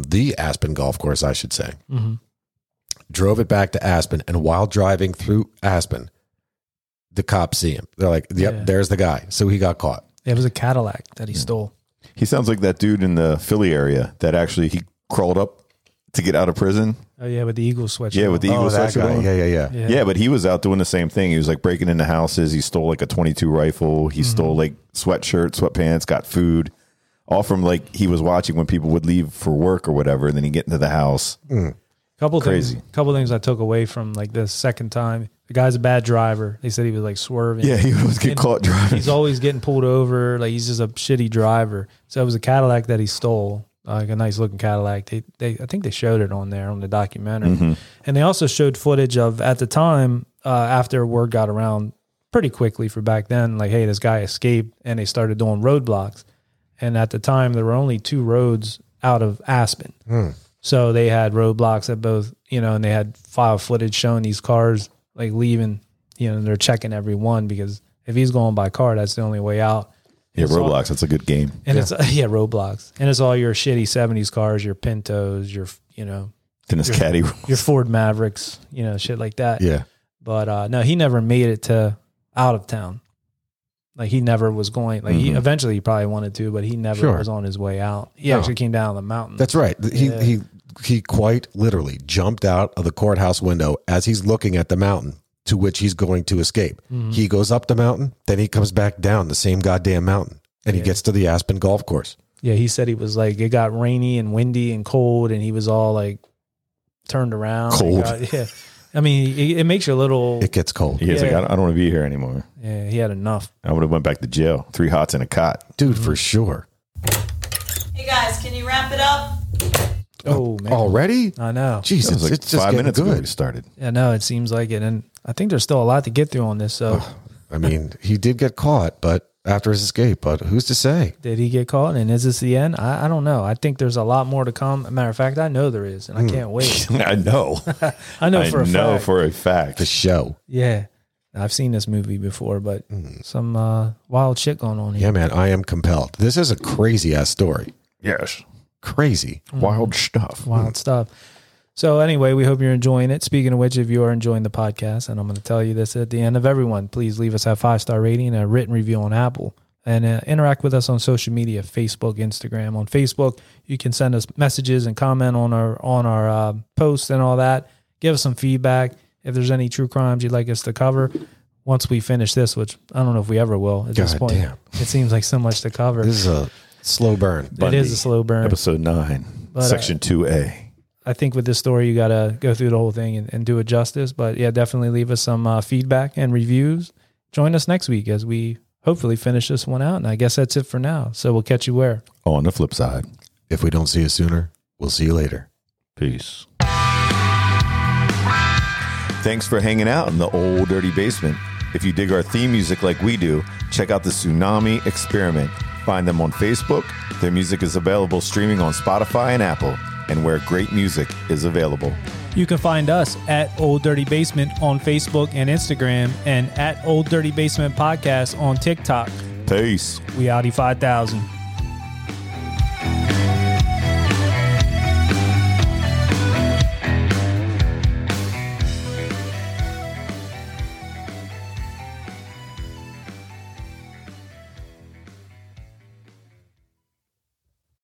I should say. Mm-hmm. Drove it back to Aspen, and while driving through Aspen, the cops see him. They're like, yep, Yeah. there's the guy. So he got caught. It was a Cadillac that he stole. He sounds like that dude in the Philly area that actually he crawled up to get out of prison. Oh yeah, with the Eagle sweatshirt. Yeah, with the Eagle that sweatshirt guy. on. Yeah. Yeah, but he was out doing the same thing. He was like breaking into houses. He stole like a .22 rifle. He stole like sweatshirt, sweatpants, got food, all from like he was watching when people would leave for work or whatever, and then he'd get into the house. Couple Crazy. things I took away from like the second time. The guy's a bad driver. They said he was like swerving. Yeah, he always get And caught driving. He's always getting pulled over. Like he's just a shitty driver. So it was a Cadillac that he stole, like a nice looking Cadillac. I think they showed it on there on the documentary, and they also showed footage of at the time after word got around pretty quickly for back then. Like, hey, this guy escaped, and they started doing roadblocks. And at the time, there were only 2 roads out of Aspen. So they had roadblocks at both, and they had file footage showing these cars like leaving, they're checking every one because if he's going by car, that's the only way out. Yeah, It's all- Roblox. That's a good game. And it's Roblox. And it's all your shitty 70s cars, your Pintos, your Dennis Caddy. your Ford Mavericks, shit like that. Yeah. But no, he never made it to out of town. Like he never was going. Like he eventually he probably wanted to, but he never was on his way out. He actually came down the mountain. That's right. He quite literally jumped out of the courthouse window as he's looking at the mountain to which he's going to escape. He goes up the mountain, then he comes back down the same goddamn mountain, and he gets to the Aspen golf course. Yeah, he said he was like, it got rainy and windy and cold, and he was all like turned around. Cold. Yeah. I mean, it makes you a little. It gets cold. He's like, I don't want to be here anymore. Yeah, he had enough. I would have went back to jail. 3 hots in a cot. Dude, for sure. Hey guys, can you wrap it up? Oh, man. Already? I know. Jeez, That was like it's just 5 getting minutes ago we good. started. Yeah, no, it seems like it. And I think there's still a lot to get through on this. So I mean, he did get caught, but after his escape, but who's to say? did he get caught? And is this the end? I don't know. I think there's a lot more to come. As a matter of fact, I know there is, and I can't wait. I know. I know for a fact. for a fact. The show. Yeah. I've seen this movie before, but some wild shit going on here. Yeah, man, I am compelled. This is a crazy ass story. Yes. Crazy. Wild stuff. Wild stuff. So anyway, we hope you're enjoying it. Speaking of which, if you are enjoying the podcast, and I'm going to tell you this at the end of everyone, please leave us a 5-star rating and a written review on Apple. And interact with us on social media, Facebook, Instagram. On Facebook, you can send us messages and comment on our posts and all that. Give us some feedback. If there's any true crimes you'd like us to cover, once we finish this, which I don't know if we ever will at this point. Damn. It seems like so much to cover. This is a slow burn. It is a slow burn. Episode 9, But, Section 2A. I think with this story, you got to go through the whole thing and do it justice. But yeah, definitely leave us some feedback and reviews. Join us next week as we hopefully finish this one out. And I guess that's it for now. So we'll catch you where? On the flip side. If we don't see you sooner, we'll see you later. Peace. Thanks for hanging out in the Old Dirty Basement. If you dig our theme music like we do, check out the Tsunami Experiment. Find them on Facebook. Their music is available streaming on Spotify and Apple, and where great music is available. You can find us at Old Dirty Basement on Facebook and Instagram, and at Old Dirty Basement Podcast on TikTok. Peace. We Audi 5000.